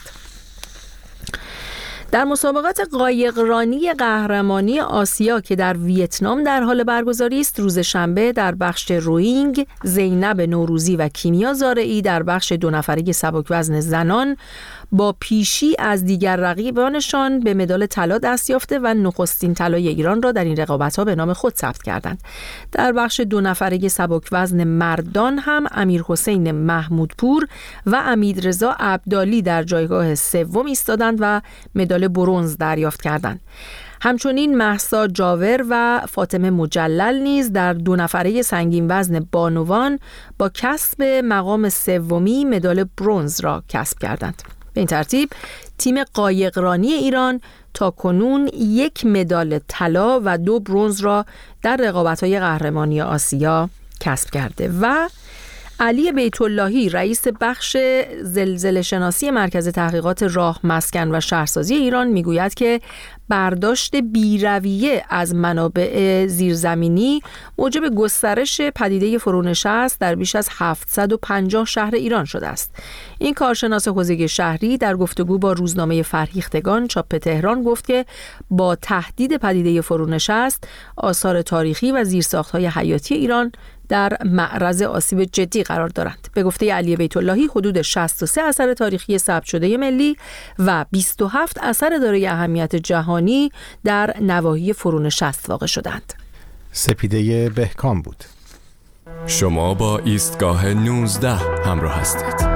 در مسابقات قایقرانی قهرمانی آسیا که در ویتنام در حال برگزاری است، روز شنبه در بخش روینگ زینب نوروزی و کیمیا زارعی در بخش دو نفره سبک وزن زنان با پیشی از دیگر رقیبانشان به مدال طلا دست یافته و نخستین طلای ایران را در این رقابت‌ها به نام خود ثبت کردند. در بخش دو نفره سبک وزن مردان هم امیر حسین محمودپور و امید رضا عبدالی در جایگاه سوم ایستادند و مدال برنز دریافت کردند. همچنین مهسا جاور و فاطمه مجلل نیز در دو نفره سنگین وزن بانوان با کسب مقام سومی مدال برنز را کسب کردند. به این ترتیب تیم قایقرانی ایران تا کنون یک مدال طلا و دو برنز را در رقابت‌های قهرمانی آسیا کسب کرده. و علی بیت اللهی رئیس بخش زلزله شناسی مرکز تحقیقات راه، مسکن و شهرسازی ایران میگوید که برداشت بی‌رویه از منابع زیرزمینی موجب گسترش پدیده فرونشست در بیش از هفتصد و پنجاه شهر ایران شده است. این کارشناس حوزه شهری در گفتگو با روزنامه فرهیختگان چاپ تهران گفت که با تهدید پدیده فرونشست، آثار تاریخی و زیرساخت‌های حیاتی ایران در معرض آسیب جدی قرار دارند. به گفته علی بیت اللهی حدود شصت و سه اثر تاریخی ثبت شده ملی و بیست و هفت اثر دارای اهمیت جهانی در نواحی فرونشست واقع شدند. سپیده بهکام بود. شما با ایستگاه نوزده همراه هستید.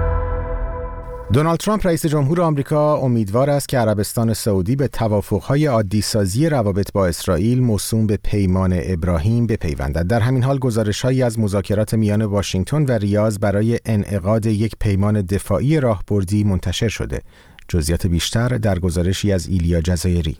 دونالد ترامپ رئیس جمهور آمریکا امیدوار است که عربستان سعودی به توافق‌های عادی‌سازی روابط با اسرائیل موسوم به پیمان ابراهیم بپیوندد. در همین حال گزارش‌هایی از مذاکرات میان واشنگتن و ریاض برای انعقاد یک پیمان دفاعی راهبردی منتشر شده. جزئیات بیشتر در گزارشی از ایلیا جزایری.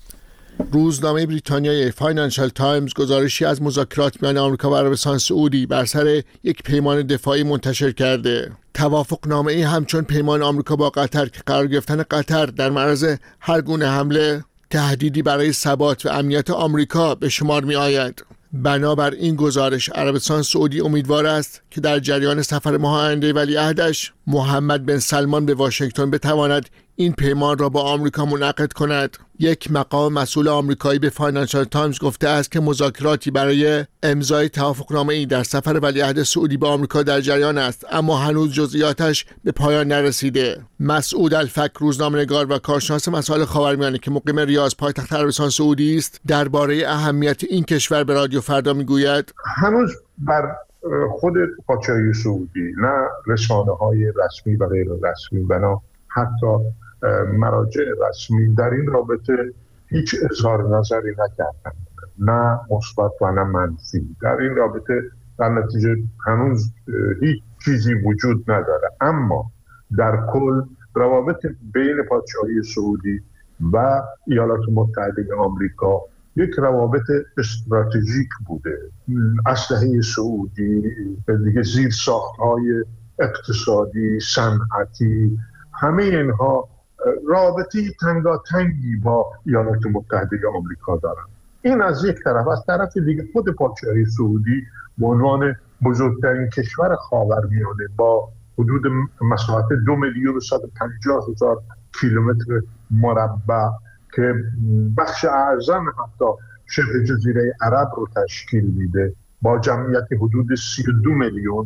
روزنامه بریتانیای فاینانشال تایمز گزارشی از مذاکرات میان آمریکا و عربستان سعودی بر سر یک پیمان دفاعی منتشر کرده. توافقنامه‌ای همچون پیمان آمریکا با قطر که قرار گرفتن قطر در معرض هر گونه حمله تهدیدی برای ثبات و امنیت آمریکا به شمار می آید. بنابر این گزارش عربستان سعودی امیدوار است که در جریان سفر ماه آینده ولیعهدش محمد بن سلمان به واشنگتن بتواند این پیمان را با آمریکا منعقد کند. یک مقام مسئول آمریکایی به فاینانشال تایمز گفته است که مذاکراتی برای امضای توافقنامه‌ای در سفر ولیعهد سعودی به آمریکا در جریان است، اما هنوز جزئیاتش به پایان نرسیده. مسعود الفک، روزنامه‌نگار و کارشناس مسائل خاورمیانه که مقیم ریاض پایتخت عربستان سعودی است، درباره اهمیت این کشور به رادیو فردا میگوید: هنوز بر خود پادشاهی سعودی نه رسانه‌های رسمی و غیر رسمی و نه حتی مراجع رسمی در این رابطه هیچ اظهار نظری نکردند، نه مثبت و نه منفی. در این رابطه در نتیجه هنوز هیچ چیزی وجود نداره. اما در کل روابط بین پادشاهی سعودی و ایالات متحده آمریکا یک روابط استراتژیک بوده. اسلحه سعودی، دیگه زیر ساخت‌های اقتصادی، صنعتی، همه اینها رابطی تنگاتنگی با ایالات متحده آمریکا دارند. این از یک طرف. از طرف دیگه خود پادشاهی سعودی به عنوان بزرگترین کشور خاورمیانه با حدود مساحت دو میلیون و صد و پنجاه هزار کیلومتر مربع که بخش اعظم حتی شبه جزیره عرب رو تشکیل میده با جمعیت حدود سی و دو میلیون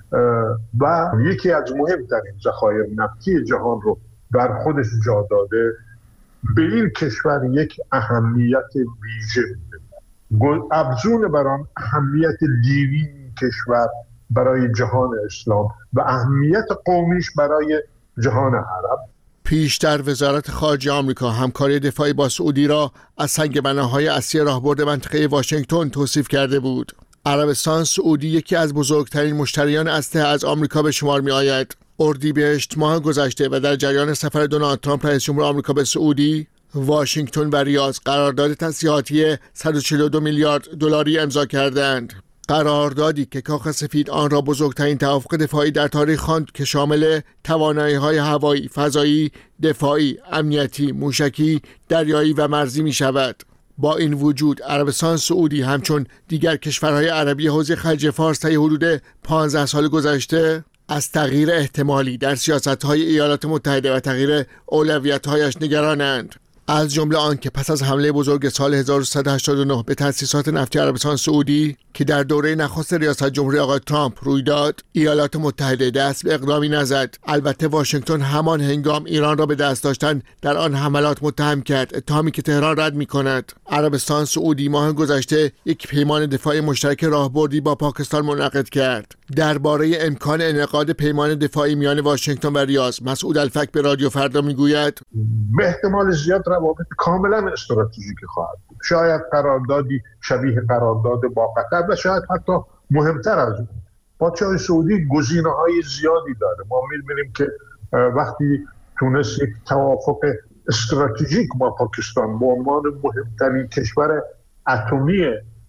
و یکی از مهمترین ذخایر نفتی جهان رو در خودش جا داده، به این کشور یک اهمیت ویژه میده. افزون بر آن اهمیت دینی این کشور برای جهان اسلام و اهمیت قومیش برای جهان عرب. پیشتر وزارت خارجه آمریکا همکاری دفاعی با سعودی را از سنگ بناهای اصلی راهبرد منطقه واشنگتن توصیف کرده بود. عربستان سعودی یکی از بزرگترین مشتریان اسلحه از آمریکا به شمار می آید. اردیبهشت ماه گذشته و در جریان سفر دونالد ترامپ رئیس جمهور آمریکا به سعودی، واشنگتن و ریاض قرارداد تسلیحاتی صد و چهل و دو میلیارد دلاری امضا کردند. قراردادی که کاخ سفید آن را بزرگترین توافق دفاعی در تاریخ خواند که شامل توانایی‌های هوایی، فضایی، دفاعی، امنیتی، موشکی، دریایی و مرزی می شود. با این وجود عربستان سعودی همچون دیگر کشورهای عربی حوزه خلیج فارس طی حدود پانزده سال گذشته از تغییر احتمالی در سیاست‌های ایالات متحده و تغییر اولویت‌هایش نگرانند. از جمله آن که پس از حمله بزرگ سال هزار و سیصد و هشتاد و نه به تأسیسات نفتی عربستان سعودی که در دوره نخست ریاست جمهوری آقای ترامپ روی داد، ایالات متحده دست به اقدامی نزد. البته واشنگتن همان هنگام ایران را به دست داشتن در آن حملات متهم کرد، اتهامی که تهران رد می‌کند. عربستان سعودی ماه گذشته یک پیمان دفاعی مشترک راهبردی با پاکستان منعقد کرد. درباره امکان انعقاد پیمان دفاعی میان واشنگتن و ریاض، مسعود الفک به رادیو فردا میگوید: به احتمال زیاد روابط کاملا استراتژیکی خواهد بود. شاید قراردادی شبیه قرارداد با قطر و شاید حتی مهمتر از اون. پادشاه سعودی گزینه‌های زیادی داره. ما می‌بینیم که وقتی تونست یک توافق استراتژیک با پاکستان به عنوان مهمترین کشور اتمی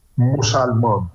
مسلمان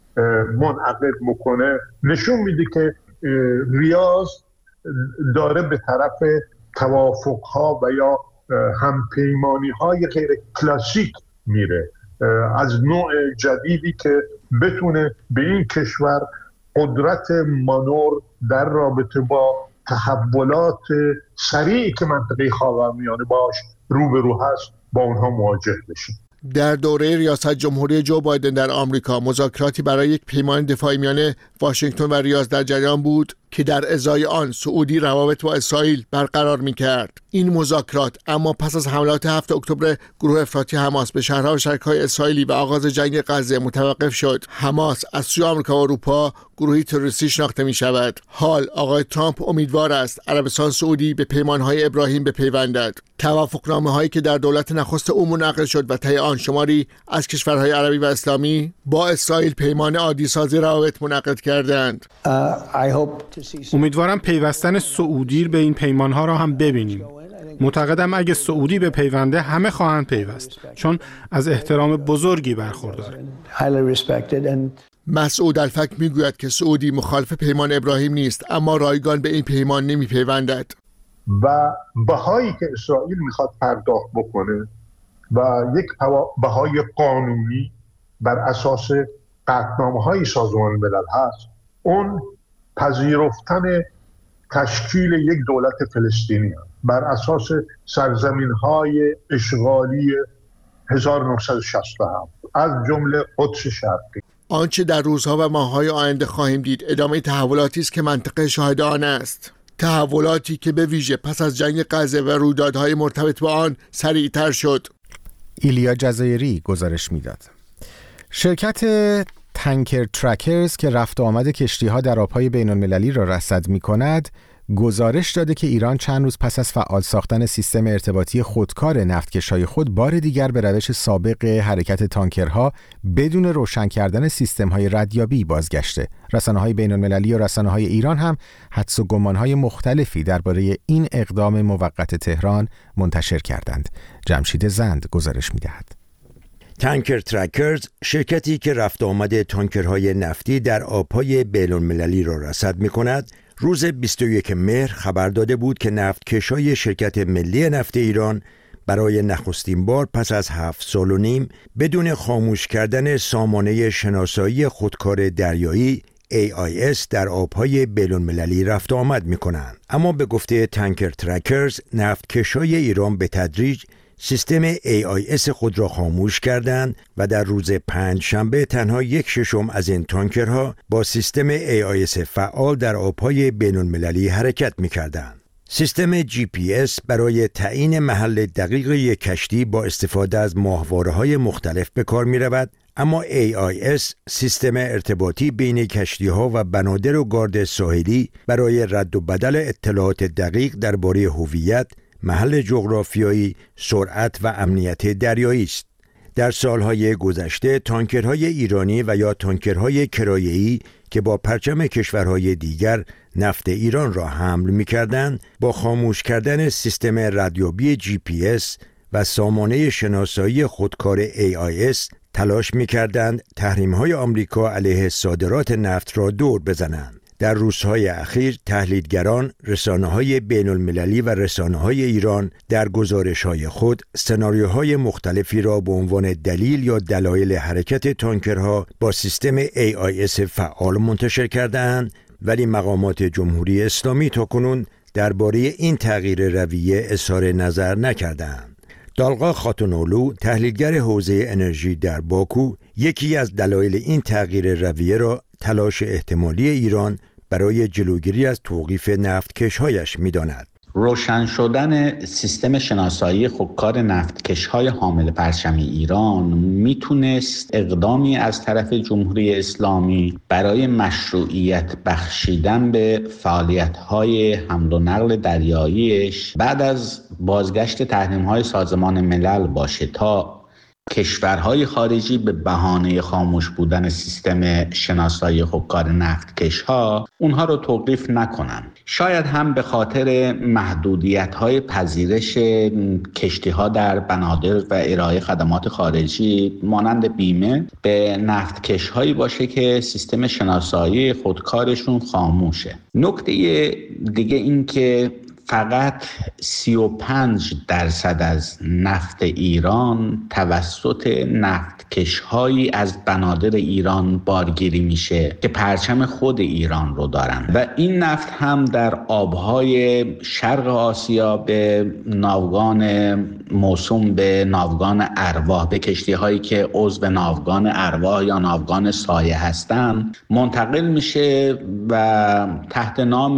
منعقد میکنه، نشون میده که ریاض داره به طرف توافق‌ها و یا همپیمانی‌های غیر کلاسیک میره، از نوع جدیدی که بتونه به این کشور قدرت مانور در رابطه با تحولات سریعی که منطقه خاورمیانه باش روبرو هست با اونها مواجه بشه. در دوره ریاست جمهوری جو بایدن در آمریکا مذاکراتی برای یک پیمان دفاعی میان واشنگتن و ریاض در جریان بود که در ازای آن سعودی روابط با اسرائیل برقرار می‌کرد. این مذاکرات اما پس از حملات هفتم اکتبر گروه افراطی حماس به شهرها و شرکای اسرائیلی و آغاز جنگ غزه متوقف شد. حماس از سوی آمریکا و اروپا گروهی تروریستی شناخته می‌شود. حال آقای ترامپ امیدوار است عربستان سعودی به پیمان‌های ابراهیم بپیوندد. توافقنامه‌هایی که در دولت نخست او منعقد شد و طی آن شماری از کشورهای عربی و اسلامی با اسرائیل پیمان عادی سازی روابط منعقد کردند. امیدوارم پیوستن سعودی به این پیمانها را هم ببینیم. معتقدم اگه سعودی به پیونده همه خواهند پیوست، چون از احترام بزرگی برخوردار. مسعود الفک میگوید که سعودی مخالف پیمان ابراهیم نیست، اما رایگان به این پیمان نمی پیوندد و بهایی که اسرائیل میخواد پرداخت بکنه و یک بهای قانونی بر اساس قطعنامه‌های سازمان ملل هست، اون پذیرفتن تشکیل یک دولت فلسطینی هست بر اساس سرزمین‌های اشغالی هزار و نهصد و شصت و هفت از جمله قدس شرقی. آنچه در روزها و ماه‌های آینده خواهیم دید ادامه تحولاتی است که منطقه شاهد آن است. تحولاتی که به ویژه پس از جنگ غزه و رویدادهای مرتبط با آن سریعتر شد. ایلیا جزایری گزارش میداد. شرکت تانکر ترکرز که رفت و آمد کشتی‌ها در آب‌های بین‌المللی را رصد می‌کند، گزارش داده که ایران چند روز پس از فعال ساختن سیستم ارتباطی خودکار نفتکش‌های خود بار دیگر به روش سابق حرکت تانکرها بدون روشن کردن سیستم‌های ردیابی بازگشته. رسانه‌های بین‌المللی و رسانه‌های ایران هم حدس و گمان‌های مختلفی درباره این اقدام موقت تهران منتشر کردند. جمشید زند گزارش می‌دهد. تانکر ترکرز، شرکتی که رفت آمد تانکرهای نفتی در آب‌های بین‌المللی را رصد می‌کند، روز بیست و یکم مهر خبر داده بود که نفتکش‌های شرکت ملی نفت ایران برای نخستین بار پس از هفت سال و نیم بدون خاموش کردن سامانه شناسایی خودکار دریایی ای آی اس در آب‌های بین‌المللی رفت آمد می‌کنند. اما به گفته تانکر ترکرز، نفتکش‌های ایران به تدریج سیستم ای آی اس خود را خاموش کردند و در روز پنج شنبه تنها یک ششم از این تانکرها با سیستم ای آی اس فعال در آب‌های بین‌المللی حرکت می‌کردند. سیستم جی پی اس برای تعیین محل دقیق یک کشتی با استفاده از ماهواره‌های مختلف به کار می‌رود، اما ای آی اس سیستم ارتباطی بین کشتی‌ها و بنادر و گارد ساحلی برای رد و بدل اطلاعات دقیق درباره هویت، محل جغرافیایی، سرعت و امنیت دریایی است. در سالهای گذشته تانکرهای ایرانی و یا تانکرهای کرایه‌ای که با پرچم کشورهای دیگر نفت ایران را حمل می‌کردند، با خاموش کردن سیستم ردیابی جی پی اس و سامانه شناسایی خودکار ای آی اس تلاش می‌کردند تحریم‌های آمریکا علیه صادرات نفت را دور بزنند. در روزهای اخیر تحلیلگران، رسانه‌های بین‌المللی و رسانه‌های ایران در گزارش‌های خود سناریوهای مختلفی را به عنوان دلیل یا دلایل حرکت تانکرها با سیستم ای آی اس فعال منتشر کرده‌اند، ولی مقامات جمهوری اسلامی تاکنون درباره این تغییر رویه اظهار نظر نکردند. دالغا خاتونولو، تحلیلگر حوزه انرژی در باکو، یکی از دلایل این تغییر رویه را تلاش احتمالی ایران برای جلوگیری از توقیف نفتکش‌هایش می‌داند. روشن شدن سیستم شناسایی خودکار نفتکش‌های حامل پرچم ایران میتونست اقدامی از طرف جمهوری اسلامی برای مشروعیت بخشیدن به فعالیت‌های حمل و نقل دریاییش بعد از بازگشت تحریم‌های سازمان ملل باشه تا کشورهای خارجی به بهانه خاموش بودن سیستم شناسایی خودکار نفتکش‌ها اونها رو توقیف نکنن. شاید هم به خاطر محدودیت‌های پذیرش کشتی‌ها در بنادر و ارائه خدمات خارجی مانند بیمه به نفتکش‌هایی باشه که سیستم شناسایی خودکارشون خاموشه. نکته دیگه این که فقط سی و پنج درصد از نفت ایران توسط نفتکش‌هایی از بنادر ایران بارگیری میشه که پرچم خود ایران رو دارن و این نفت هم در آبهای شرق آسیا به ناوگان موسوم به ناوگان ارواح، به کشتی هایی که عضو ناوگان ارواح یا ناوگان سایه هستن منتقل میشه و تحت نام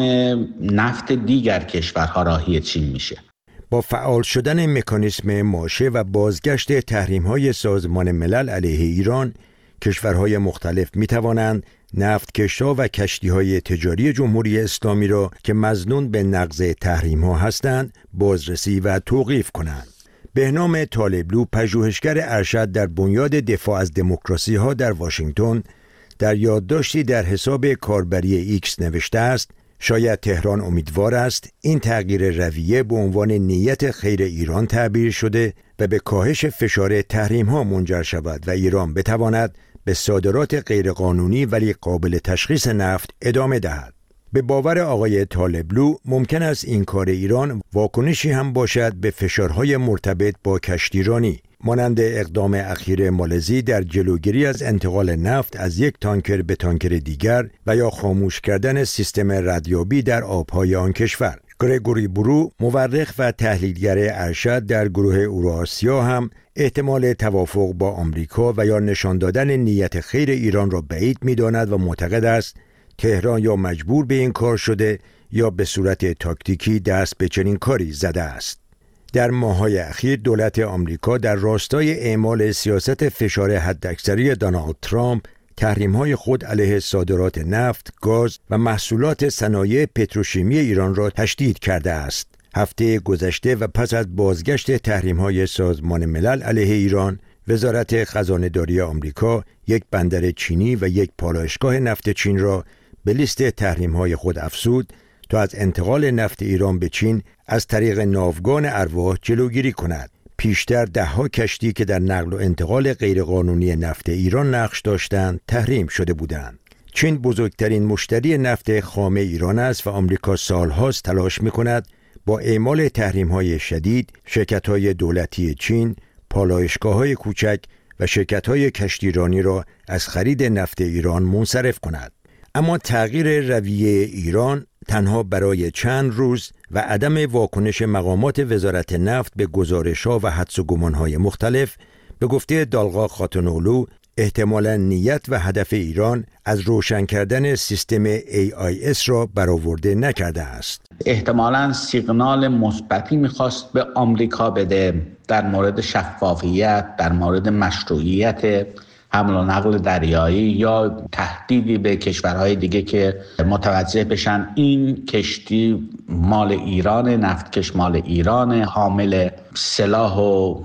نفت دیگر کشورها راهی چین میشه. با فعال شدن مکانیسم ماشه و بازگشت تحریم‌های سازمان ملل علیه ایران، کشورهای مختلف می‌توانند نفتکش‌ها و کشتی‌های تجاری جمهوری اسلامی را که مظنون به نقض تحریم‌ها هستند بازرسی و توقیف کنند. بهنام طالبلو، پژوهشگر ارشد در بنیاد دفاع از دموکراسی‌ها در واشنگتن، در یادداشتی در حساب کاربری ایکس نوشته است: شاید تهران امیدوار است این تغییر رویه به عنوان نیت خیر ایران تعبیر شده و به کاهش فشار تحریم‌ها منجر شود و ایران بتواند به صادرات غیرقانونی ولی قابل تشخیص نفت ادامه دهد. به باور آقای طالبلو ممکن است این کار ایران واکنشی هم باشد به فشارهای مرتبط با کشتیرانی، مانند اقدام اخیر مالزی در جلوگیری از انتقال نفت از یک تانکر به تانکر دیگر و یا خاموش کردن سیستم ردیابی در آبهای آن کشور. گرگوری برو، مورخ و تحلیلگر ارشد در گروه اوراسیا، هم احتمال توافق با آمریکا و یا نشان دادن نیت خیر ایران را بعید می‌داند و معتقد است تهران یا مجبور به این کار شده یا به صورت تاکتیکی دست به چنین کاری زده است. در ماه‌های اخیر دولت آمریکا در راستای اعمال سیاست فشار حداکثری دونالد ترامپ تحریم‌های خود علیه صادرات نفت، گاز و محصولات صنایع پتروشیمی ایران را تشدید کرده است. هفته گذشته و پس از بازگشت تحریم‌های سازمان ملل علیه ایران، وزارت خزانه‌داری آمریکا یک بندر چینی و یک پالایشگاه نفت چین را به لیست تحریم‌های خود افزود تا از انتقال نفت ایران به چین از طریق ناوگان ارواح جلوگیری کند. پیشتر ده‌ها کشتی که در نقل و انتقال غیرقانونی نفت ایران نقش داشتند تحریم شده بودند. چین بزرگترین مشتری نفت خام ایران است و آمریکا سالهاست تلاش می‌کند با اعمال تحریم‌های شدید شرکت‌های دولتی چین، پالایشگاه‌های کوچک و شرکت‌های کشتیرانی را از خرید نفت ایران منصرف کند. اما تغییر رویه ایران تنها برای چند روز و عدم واکنش مقامات وزارت نفت به گزارش‌ها و حدس و گمان‌های مختلف، به گفته دالغا خاتونولو، احتمالاً نیت و هدف ایران از روشن کردن سیستم ای آی اس را برآورده نکرده است. احتمالاً سیگنال مثبتی می‌خواست به آمریکا بده در مورد شفافیت، در مورد مشروعیت حمل و نقل دریایی یا تهدیدی به کشورهای دیگه که متوجه بشن این کشتی مال ایران، نفتکش مال ایران، حامل سلاح و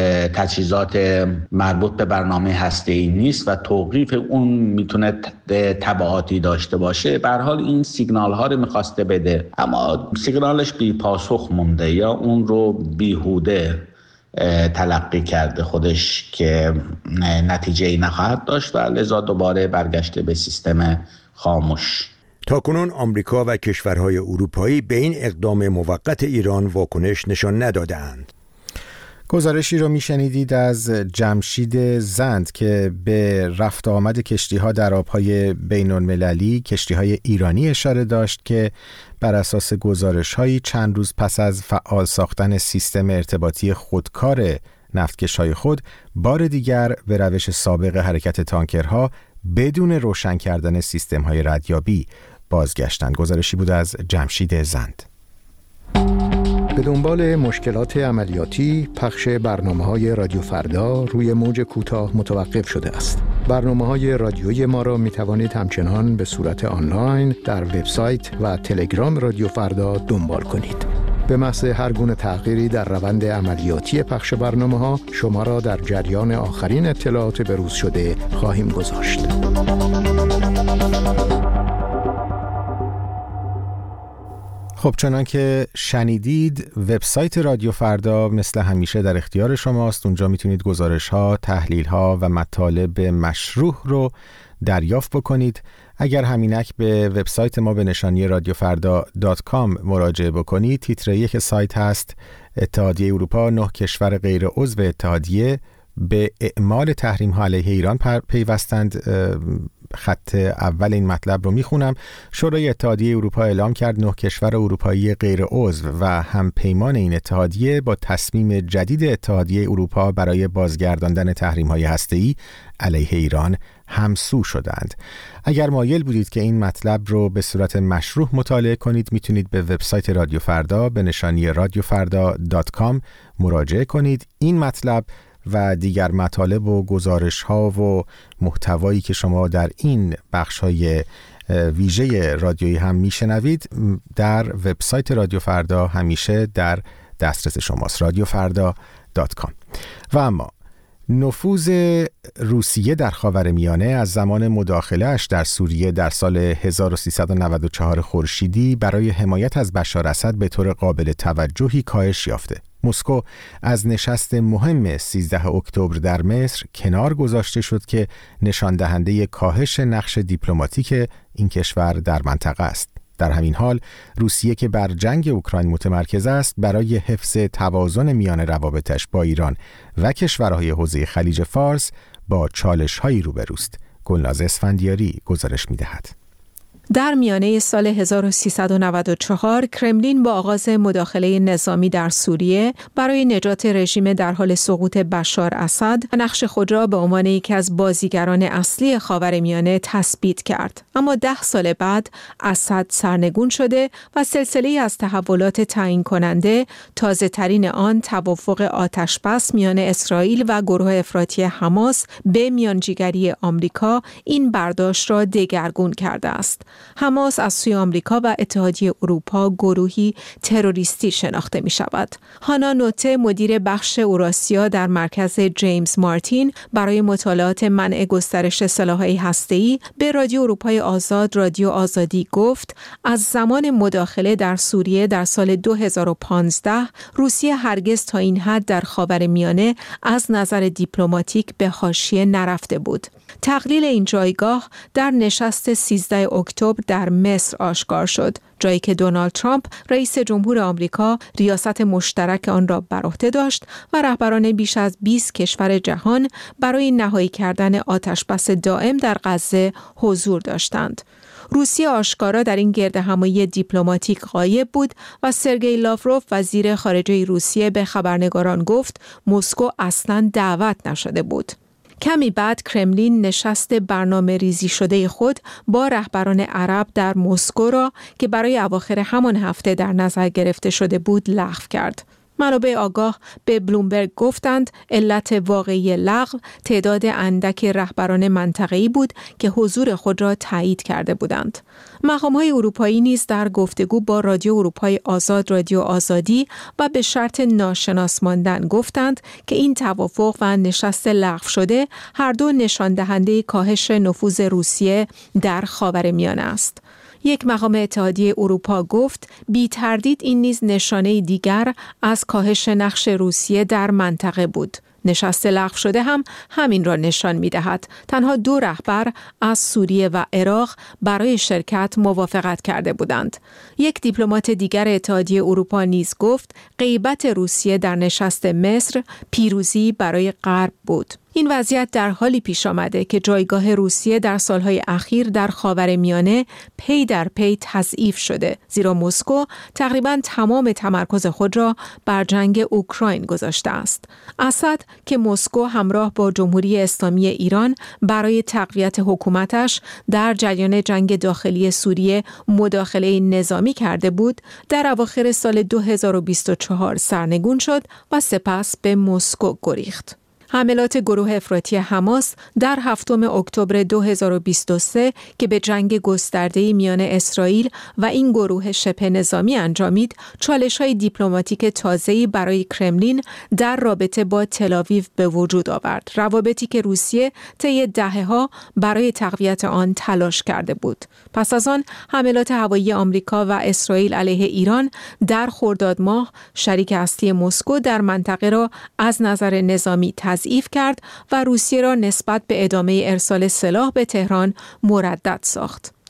تجهیزات مربوط به برنامه هسته‌ای نیست و توقیف اون میتونه تبعاتی داشته باشه. به هر حال این سیگنال ها رو میخواسته بده، اما سیگنالش بی پاسخ مونده یا اون رو بیهوده تلقی کرده خودش که نتیجه‌ای نخواهد داشت و لذا دوباره برگشته به سیستم خاموش. تاکنون آمریکا و کشورهای اروپایی به این اقدام موقت ایران واکنش نشان ندادند. گزارشی رو میشنیدید از جمشید زند که به رفت آمد کشتی‌ها در آب‌های بین‌المللی، کشتی‌های ایرانی اشاره داشت که بر اساس گزارش‌هایی چند روز پس از فعال ساختن سیستم ارتباطی خودکار نفتکش‌های خود، بار دیگر به روش سابق حرکت تانکرها بدون روشن کردن سیستم‌های ردیابی بازگشتند. گزارشی بود از جمشید زند. به دنبال مشکلات عملیاتی، پخش برنامه‌های رادیو فردا روی موج کوتاه متوقف شده است. برنامه‌های رادیویی ما را می‌توانید همچنان به صورت آنلاین در وبسایت و تلگرام رادیو فردا دنبال کنید. به محض هر گونه تغییری در روند عملیاتی پخش برنامه‌ها، شما را در جریان آخرین اطلاعات بروز شده خواهیم گذاشت. خب چنان که شنیدید، وبسایت رادیو فردا مثل همیشه در اختیار شماست. اونجا میتونید گزارش‌ها، تحلیل‌ها و مطالب مشروح رو دریافت بکنید. اگر همینک به وبسایت ما به نشانی رادیو فردا دات کام مراجعه بکنید، تیتر یک سایت هست: اتحادیه اروپا، نه کشور غیر عضو اتحادیه به اعمال تحریم ها علیه ایران پیوستند. خط اول این مطلب رو میخونم. شورای اتحادیه اروپا اعلام کرد نه کشور اروپایی غیر عضو و هم پیمان این اتحادیه با تصمیم جدید اتحادیه اروپا برای بازگرداندن تحریم‌های هسته‌ای علیه ایران همسو شدند. اگر مایل بودید که این مطلب رو به صورت مشروح مطالعه کنید، میتونید به وبسایت رادیو فردا به نشانی رادیو فردا دات کام مراجعه کنید. این مطلب و دیگر مطالب و گزارش‌ها و محتوایی که شما در این بخش‌های ویژه رادیویی هم میشنوید در وبسایت رادیو فردا همیشه در دسترس شماست، رادیو فردا دات کام. و اما نفوذ روسیه در خاورمیانه از زمان مداخله‌اش در سوریه در سال هزار و سیصد و نود و چهار خورشیدی برای حمایت از بشار اسد به طور قابل توجهی کاهش یافته. مسکو از نشست مهم سیزده اکتبر در مصر کنار گذاشته شد که نشان دهنده کاهش نقش دیپلماتیک این کشور در منطقه است. در همین حال روسیه که بر جنگ اوکراین متمرکز است، برای حفظ توازن میان روابطش با ایران و کشورهای حوزه خلیج فارس با چالش‌هایی روبروست. گلناز اسفندیاری گزارش می‌دهد. در میانه سال هزار و سیصد و نود و چهار کرملین با آغاز مداخله نظامی در سوریه برای نجات رژیم در حال سقوط بشار اسد نقش خود را به عنوان یکی از بازیگران اصلی خاورمیانه تثبیت کرد. اما ده سال بعد اسد سرنگون شده و سلسله از تحولات تعیین کننده، تازه ترین آن توافق آتشبس میان اسرائیل و گروه افراطی حماس به میانجیگری آمریکا این برداشت را دگرگون کرده است. حماس از سوی آمریکا و اتحادیه اروپا گروهی تروریستی شناخته می شود. هانا نوته، مدیر بخش اوراسیا در مرکز جیمز مارتین برای مطالعات منع گسترش سلاح‌های هسته‌ای، به رادیو اروپای آزاد رادیو آزادی گفت از زمان مداخله در سوریه در سال دو هزار و پانزده روسیه هرگز تا این حد در خاورمیانه از نظر دیپلماتیک به حاشیه نرفته بود. تقلیل این جایگاه در نشست سیزده اکتبر در مصر آشکار شد، جایی که دونالد ترامپ رئیس جمهور آمریکا ریاست مشترک آن را بر عهده داشت و رهبران بیش از بیست کشور جهان برای نهایی کردن آتشبس دائم در غزه حضور داشتند. روسیه آشکارا در این گردهمایی دیپلماتیک غایب بود و سرگئی لاوروف وزیر خارجه روسیه به خبرنگاران گفت مسکو اصلاً دعوت نشده بود. کمی بعد کرملین نشست برنامه ریزی شده خود با رهبران عرب در مسکو را که برای اواخر همان هفته در نظر گرفته شده بود لغو کرد. منابع آگاه به بلومبرگ گفتند علت واقعی لغو تعداد اندک رهبران منطقه‌ای بود که حضور خود را تایید کرده بودند. مقام‌های اروپایی نیز در گفتگو با رادیو اروپای آزاد رادیو آزادی و به شرط ناشناس ماندن گفتند که این توافق و نشست لغو شده هر دو نشان دهنده کاهش نفوذ روسیه در خاورمیانه است. یک مقام اتحادیه اروپا گفت بی تردید این نیز نشانه دیگر از کاهش نقش روسیه در منطقه بود. نشست لغو شده هم همین را نشان می دهد. تنها دو رهبر از سوریه و عراق برای شرکت موافقت کرده بودند. یک دیپلمات دیگر اتحادیه اروپا نیز گفت غیبت روسیه در نشست مصر پیروزی برای غرب بود. این وضعیت در حالی پیش آمده که جایگاه روسیه در سالهای اخیر در خاورمیانه پی در پی تضعیف شده، زیرا مسکو تقریباً تمام تمرکز خود را بر جنگ اوکراین گذاشته است. اسد که مسکو همراه با جمهوری اسلامی ایران برای تقویت حکومتش در جریان جنگ داخلی سوریه مداخله نظامی کرده بود، در اواخر سال دو هزار و بیست و چهار سرنگون شد و سپس به مسکو گریخت. حملات گروه افراطی حماس در هفتم اکتبر دو هزار و بیست و سه که به جنگ گسترده میان اسرائیل و این گروه شبه نظامی انجامید، چالش‌های دیپلماتیک تازه‌ای برای کرملین در رابطه با تل‌آویو به وجود آورد. روابطی که روسیه طی دهه‌ها برای تقویت آن تلاش کرده بود. پس از آن حملات هوایی آمریکا و اسرائیل علیه ایران در خرداد ماه شریک اصلی مسکو در منطقه را از نظر نظامی تضعیف کرد و روسیه را نسبت به ادامه ارسال سلاح به تهران مردد ساخت.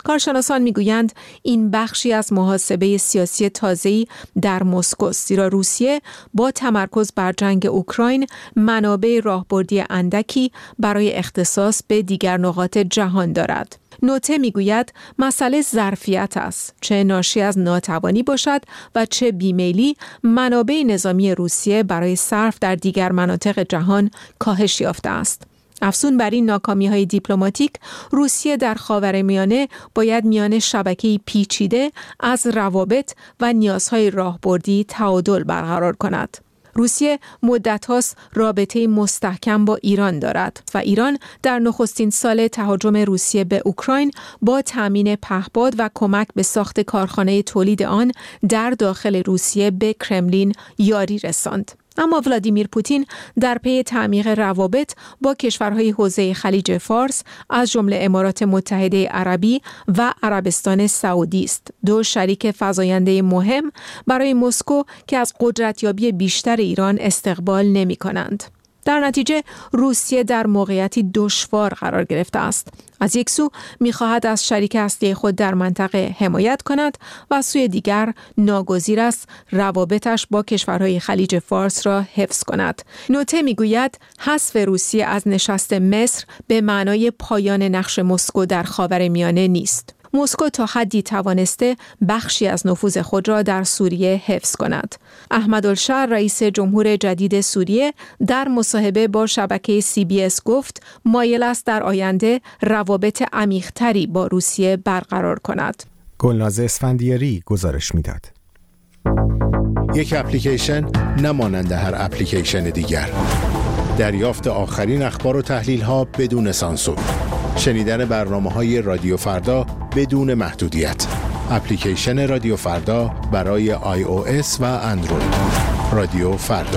کارشناسان میگویند این بخشی از محاسبه سیاسی تازه‌ای در مسکو است، زیرا روسیه با تمرکز بر جنگ اوکراین منابع راهبردی اندکی برای اختصاص به دیگر نقاط جهان دارد. نوته میگوید مسئله ظرفیت است، چه ناشی از ناتوانی باشد و چه بیمیلی، منابع نظامی روسیه برای صرف در دیگر مناطق جهان کاهش یافته است. افزون بر این ناکامی‌های دیپلماتیک، روسیه در خاورمیانه باید میان شبکه‌ای پیچیده از روابط و نیازهای راهبردی تعادل برقرار کند. روسیه مدت هاست رابطه مستحکم با ایران دارد و ایران در نخستین سال تهاجم روسیه به اوکراین با تامین پهپاد و کمک به ساخت کارخانه تولید آن در داخل روسیه به کرملین یاری رساند. اما ولادیمیر پوتین در پی تعمیق روابط با کشورهای حوزه خلیج فارس از جمله امارات متحده عربی و عربستان سعودی است، دو شریک فزاینده مهم برای مسکو که از قدرتیابی بیشتر ایران استقبال نمی کنند. در نتیجه روسیه در موقعیتی دشوار قرار گرفته است. از یک سو می‌خواهد از شریک اصلی خود در منطقه حمایت کند و سوی دیگر ناگزیر است روابطش با کشورهای خلیج فارس را حفظ کند. نوته می‌گوید حذف روسیه از نشست مصر به معنای پایان نقش مسکو در خاورمیانه نیست. مسکو تا حدی توانسته بخشی از نفوذ خود را در سوریه حفظ کند. احمدالشهر رئیس جمهور جدید سوریه در مصاحبه با شبکه سی بی اس گفت مایل است در آینده روابط عمیق‌تری با روسیه برقرار کند. گلناز اسفندیاری گزارش میداد. یک اپلیکیشن نمانند هر اپلیکیشن دیگر. دریافت آخرین اخبار و تحلیل‌ها بدون سانسور. شنیدن برنامه‌های رادیو فردا بدون محدودیت. اپلیکیشن رادیو فردا برای آی او اس و اندروید. رادیو فردا.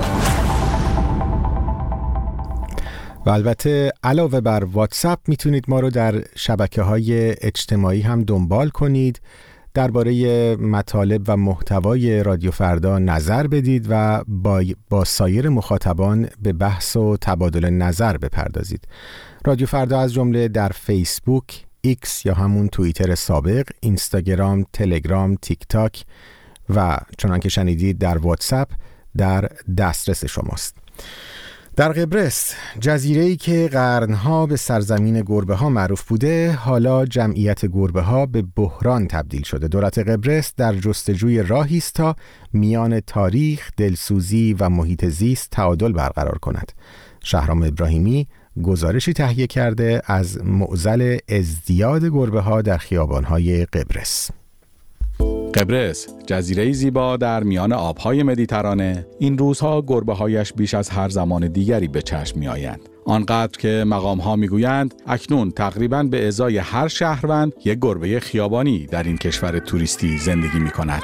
و البته علاوه بر واتساپ میتونید ما رو در شبکه‌های اجتماعی هم دنبال کنید. درباره مطالب و محتوای رادیو فردا نظر بدید و با, با سایر مخاطبان به بحث و تبادل نظر بپردازید. رادیو فردا از جمله در فیسبوک، ایکس یا همون توییتر سابق، اینستاگرام، تلگرام، تیک تاک و چنان که شنیدید در واتساپ در دسترس شماست. در قبرس، جزیره‌ای که قرنها به سرزمین گربه‌ها معروف بوده، حالا جمعیت گربه‌ها به بحران تبدیل شده. دولت قبرس در جستجوی راهی است تا میان تاریخ، دلسوزی و محیط زیست تعادل برقرار کند. شهرام ابراهیمی گزارشی تهیه کرده از معضل ازدیاد گربه‌ها در خیابان‌های قبرس. قبرس، جزیره‌ای زیبا در میان آب‌های مدیترانه، این روزها گربه‌هایش بیش از هر زمان دیگری به چشم می‌آیند. آنقدر که مقام‌ها می‌گویند اکنون تقریباً به ازای هر شهروند یک گربه خیابانی در این کشور توریستی زندگی می‌کند.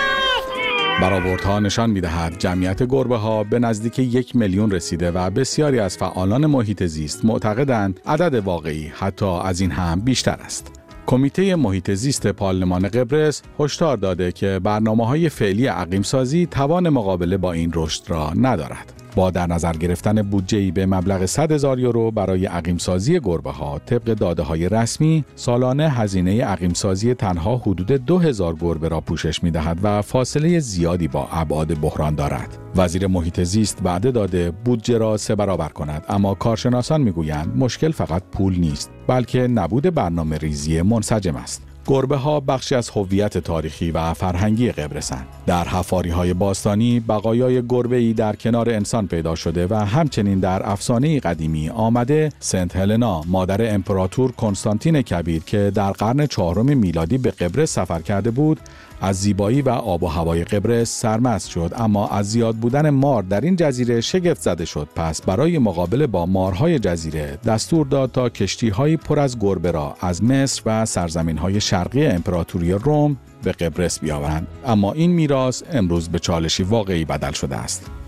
برآوردها نشان می‌دهد جمعیت گربه‌ها به نزدیک یک میلیون رسیده و بسیاری از فعالان محیط زیست معتقدند عدد واقعی حتی از این هم بیشتر است. کمیته محیط زیست پارلمان قبرس هشدار داده که برنامه‌های فعلی عقیم‌سازی توان مقابله با این رشد را ندارد. با در نظر گرفتن بودجه‌ای به مبلغ صد هزار یورو برای عقیم‌سازی گربه‌ها، طبق داده‌های رسمی سالانه هزینه عقیم‌سازی تنها حدود دو هزار گربه را پوشش می‌دهد و فاصله زیادی با ابعاد بحران دارد. وزیر محیط زیست وعده داده بودجه را سه برابر کند، اما کارشناسان می‌گویند مشکل فقط پول نیست، بلکه نبود برنامه ریزی منسجم است. گربه‌ها بخشی از هویت تاریخی و فرهنگی قبرسند. در حفاری‌های باستانی بقایای گربه‌ای در کنار انسان پیدا شده و همچنین در افسانه قدیمی آمده سنت هلنا، مادر امپراتور کنستانتین کبیر که در قرن چهارم میلادی به قبرس سفر کرده بود، از زیبایی و آب و هوای قبرس سرمست شد، اما از زیاد بودن مار در این جزیره شگفت زده شد. پس برای مقابله با مارهای جزیره دستور داد تا کشتی‌های پر از گربه را از مصر و سرزمین‌های شرقی امپراتوری روم به قبرس بیاورند. اما این میراث امروز به چالشی واقعی بدل شده است.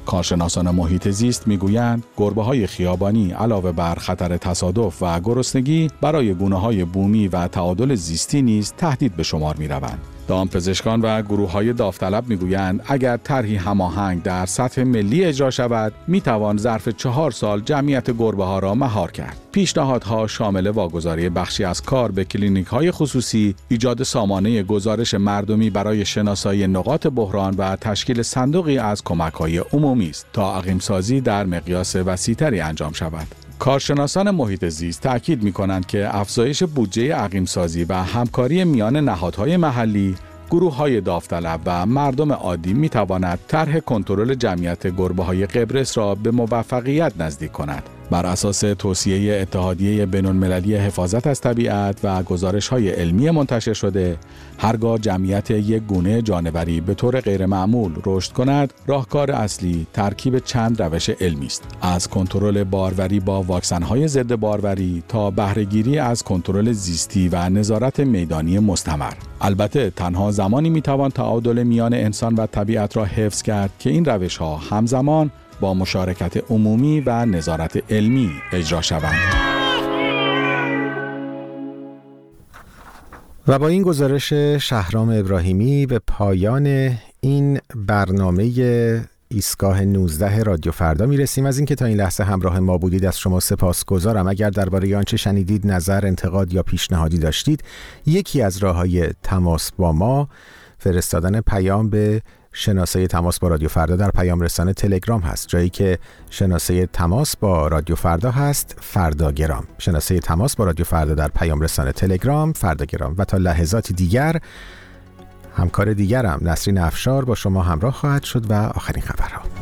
کارشناسان محیط زیست میگویند گربه‌های خیابانی علاوه بر خطر تصادف و گرسنگی برای گونه‌های بومی و تعادل زیستی نیز تهدید به شمار می‌روند. دامپزشکان و گروه‌های داوطلب میگویند اگر طرحی هماهنگ در سطح ملی اجرا شود میتوان ظرف چهار سال جمعیت گربه‌ها را مهار کرد. پیشنهادها شامل واگذاری بخشی از کار به کلینیک‌های خصوصی، ایجاد سامانه گزارش مردمی برای شناسایی نقاط بحران و تشکیل صندوقی از کمک‌های عمومی است تا عقیم‌سازی در مقیاس وسیع‌تری انجام شود. کارشناسان محیط زیست تأکید می‌کنند که افزایش بودجه عقیم‌سازی و همکاری میان نهادهای محلی، گروه‌های داوطلب و مردم عادی می‌تواند طرح کنترل جمعیت گربه‌های قبرس را به موفقیت نزدیک کند. بر اساس توصیه اتحادیه بین‌المللی حفاظت از طبیعت و گزارش‌های علمی منتشر شده، هرگاه جمعیت یک گونه جانوری به طور غیرمعمول رشد کند، راهکار اصلی ترکیب چند روش علمی است: از کنترل باروری با واکسن‌های ضد باروری تا بهره‌گیری از کنترل زیستی و نظارت میدانی مستمر. البته تنها زمانی می‌توان تعادل میان انسان و طبیعت را حفظ کرد که این روش‌ها همزمان با مشارکت عمومی و نظارت علمی اجرا شوند. و با این گزارش شهرام ابراهیمی به پایان این برنامه ایستگاه نوزده رادیو فردا میرسیم. از اینکه تا این لحظه همراه ما بودید از شما سپاسگزارم. اگر درباره آنچه شنیدید نظر، انتقاد یا پیشنهادی داشتید، یکی از راه‌های تماس با ما فرستادن پیام به شناسه تماس با رادیو فردا در پیام رسانه تلگرام هست. جایی که شناسه تماس با رادیو فردا هست فرداگرام. شناسه تماس با رادیو فردا در پیام رسانه تلگرام فرداگرام. و تا لحظاتی دیگر همکار دیگرم نسرین افشار با شما همراه خواهد شد و آخرین خبرها.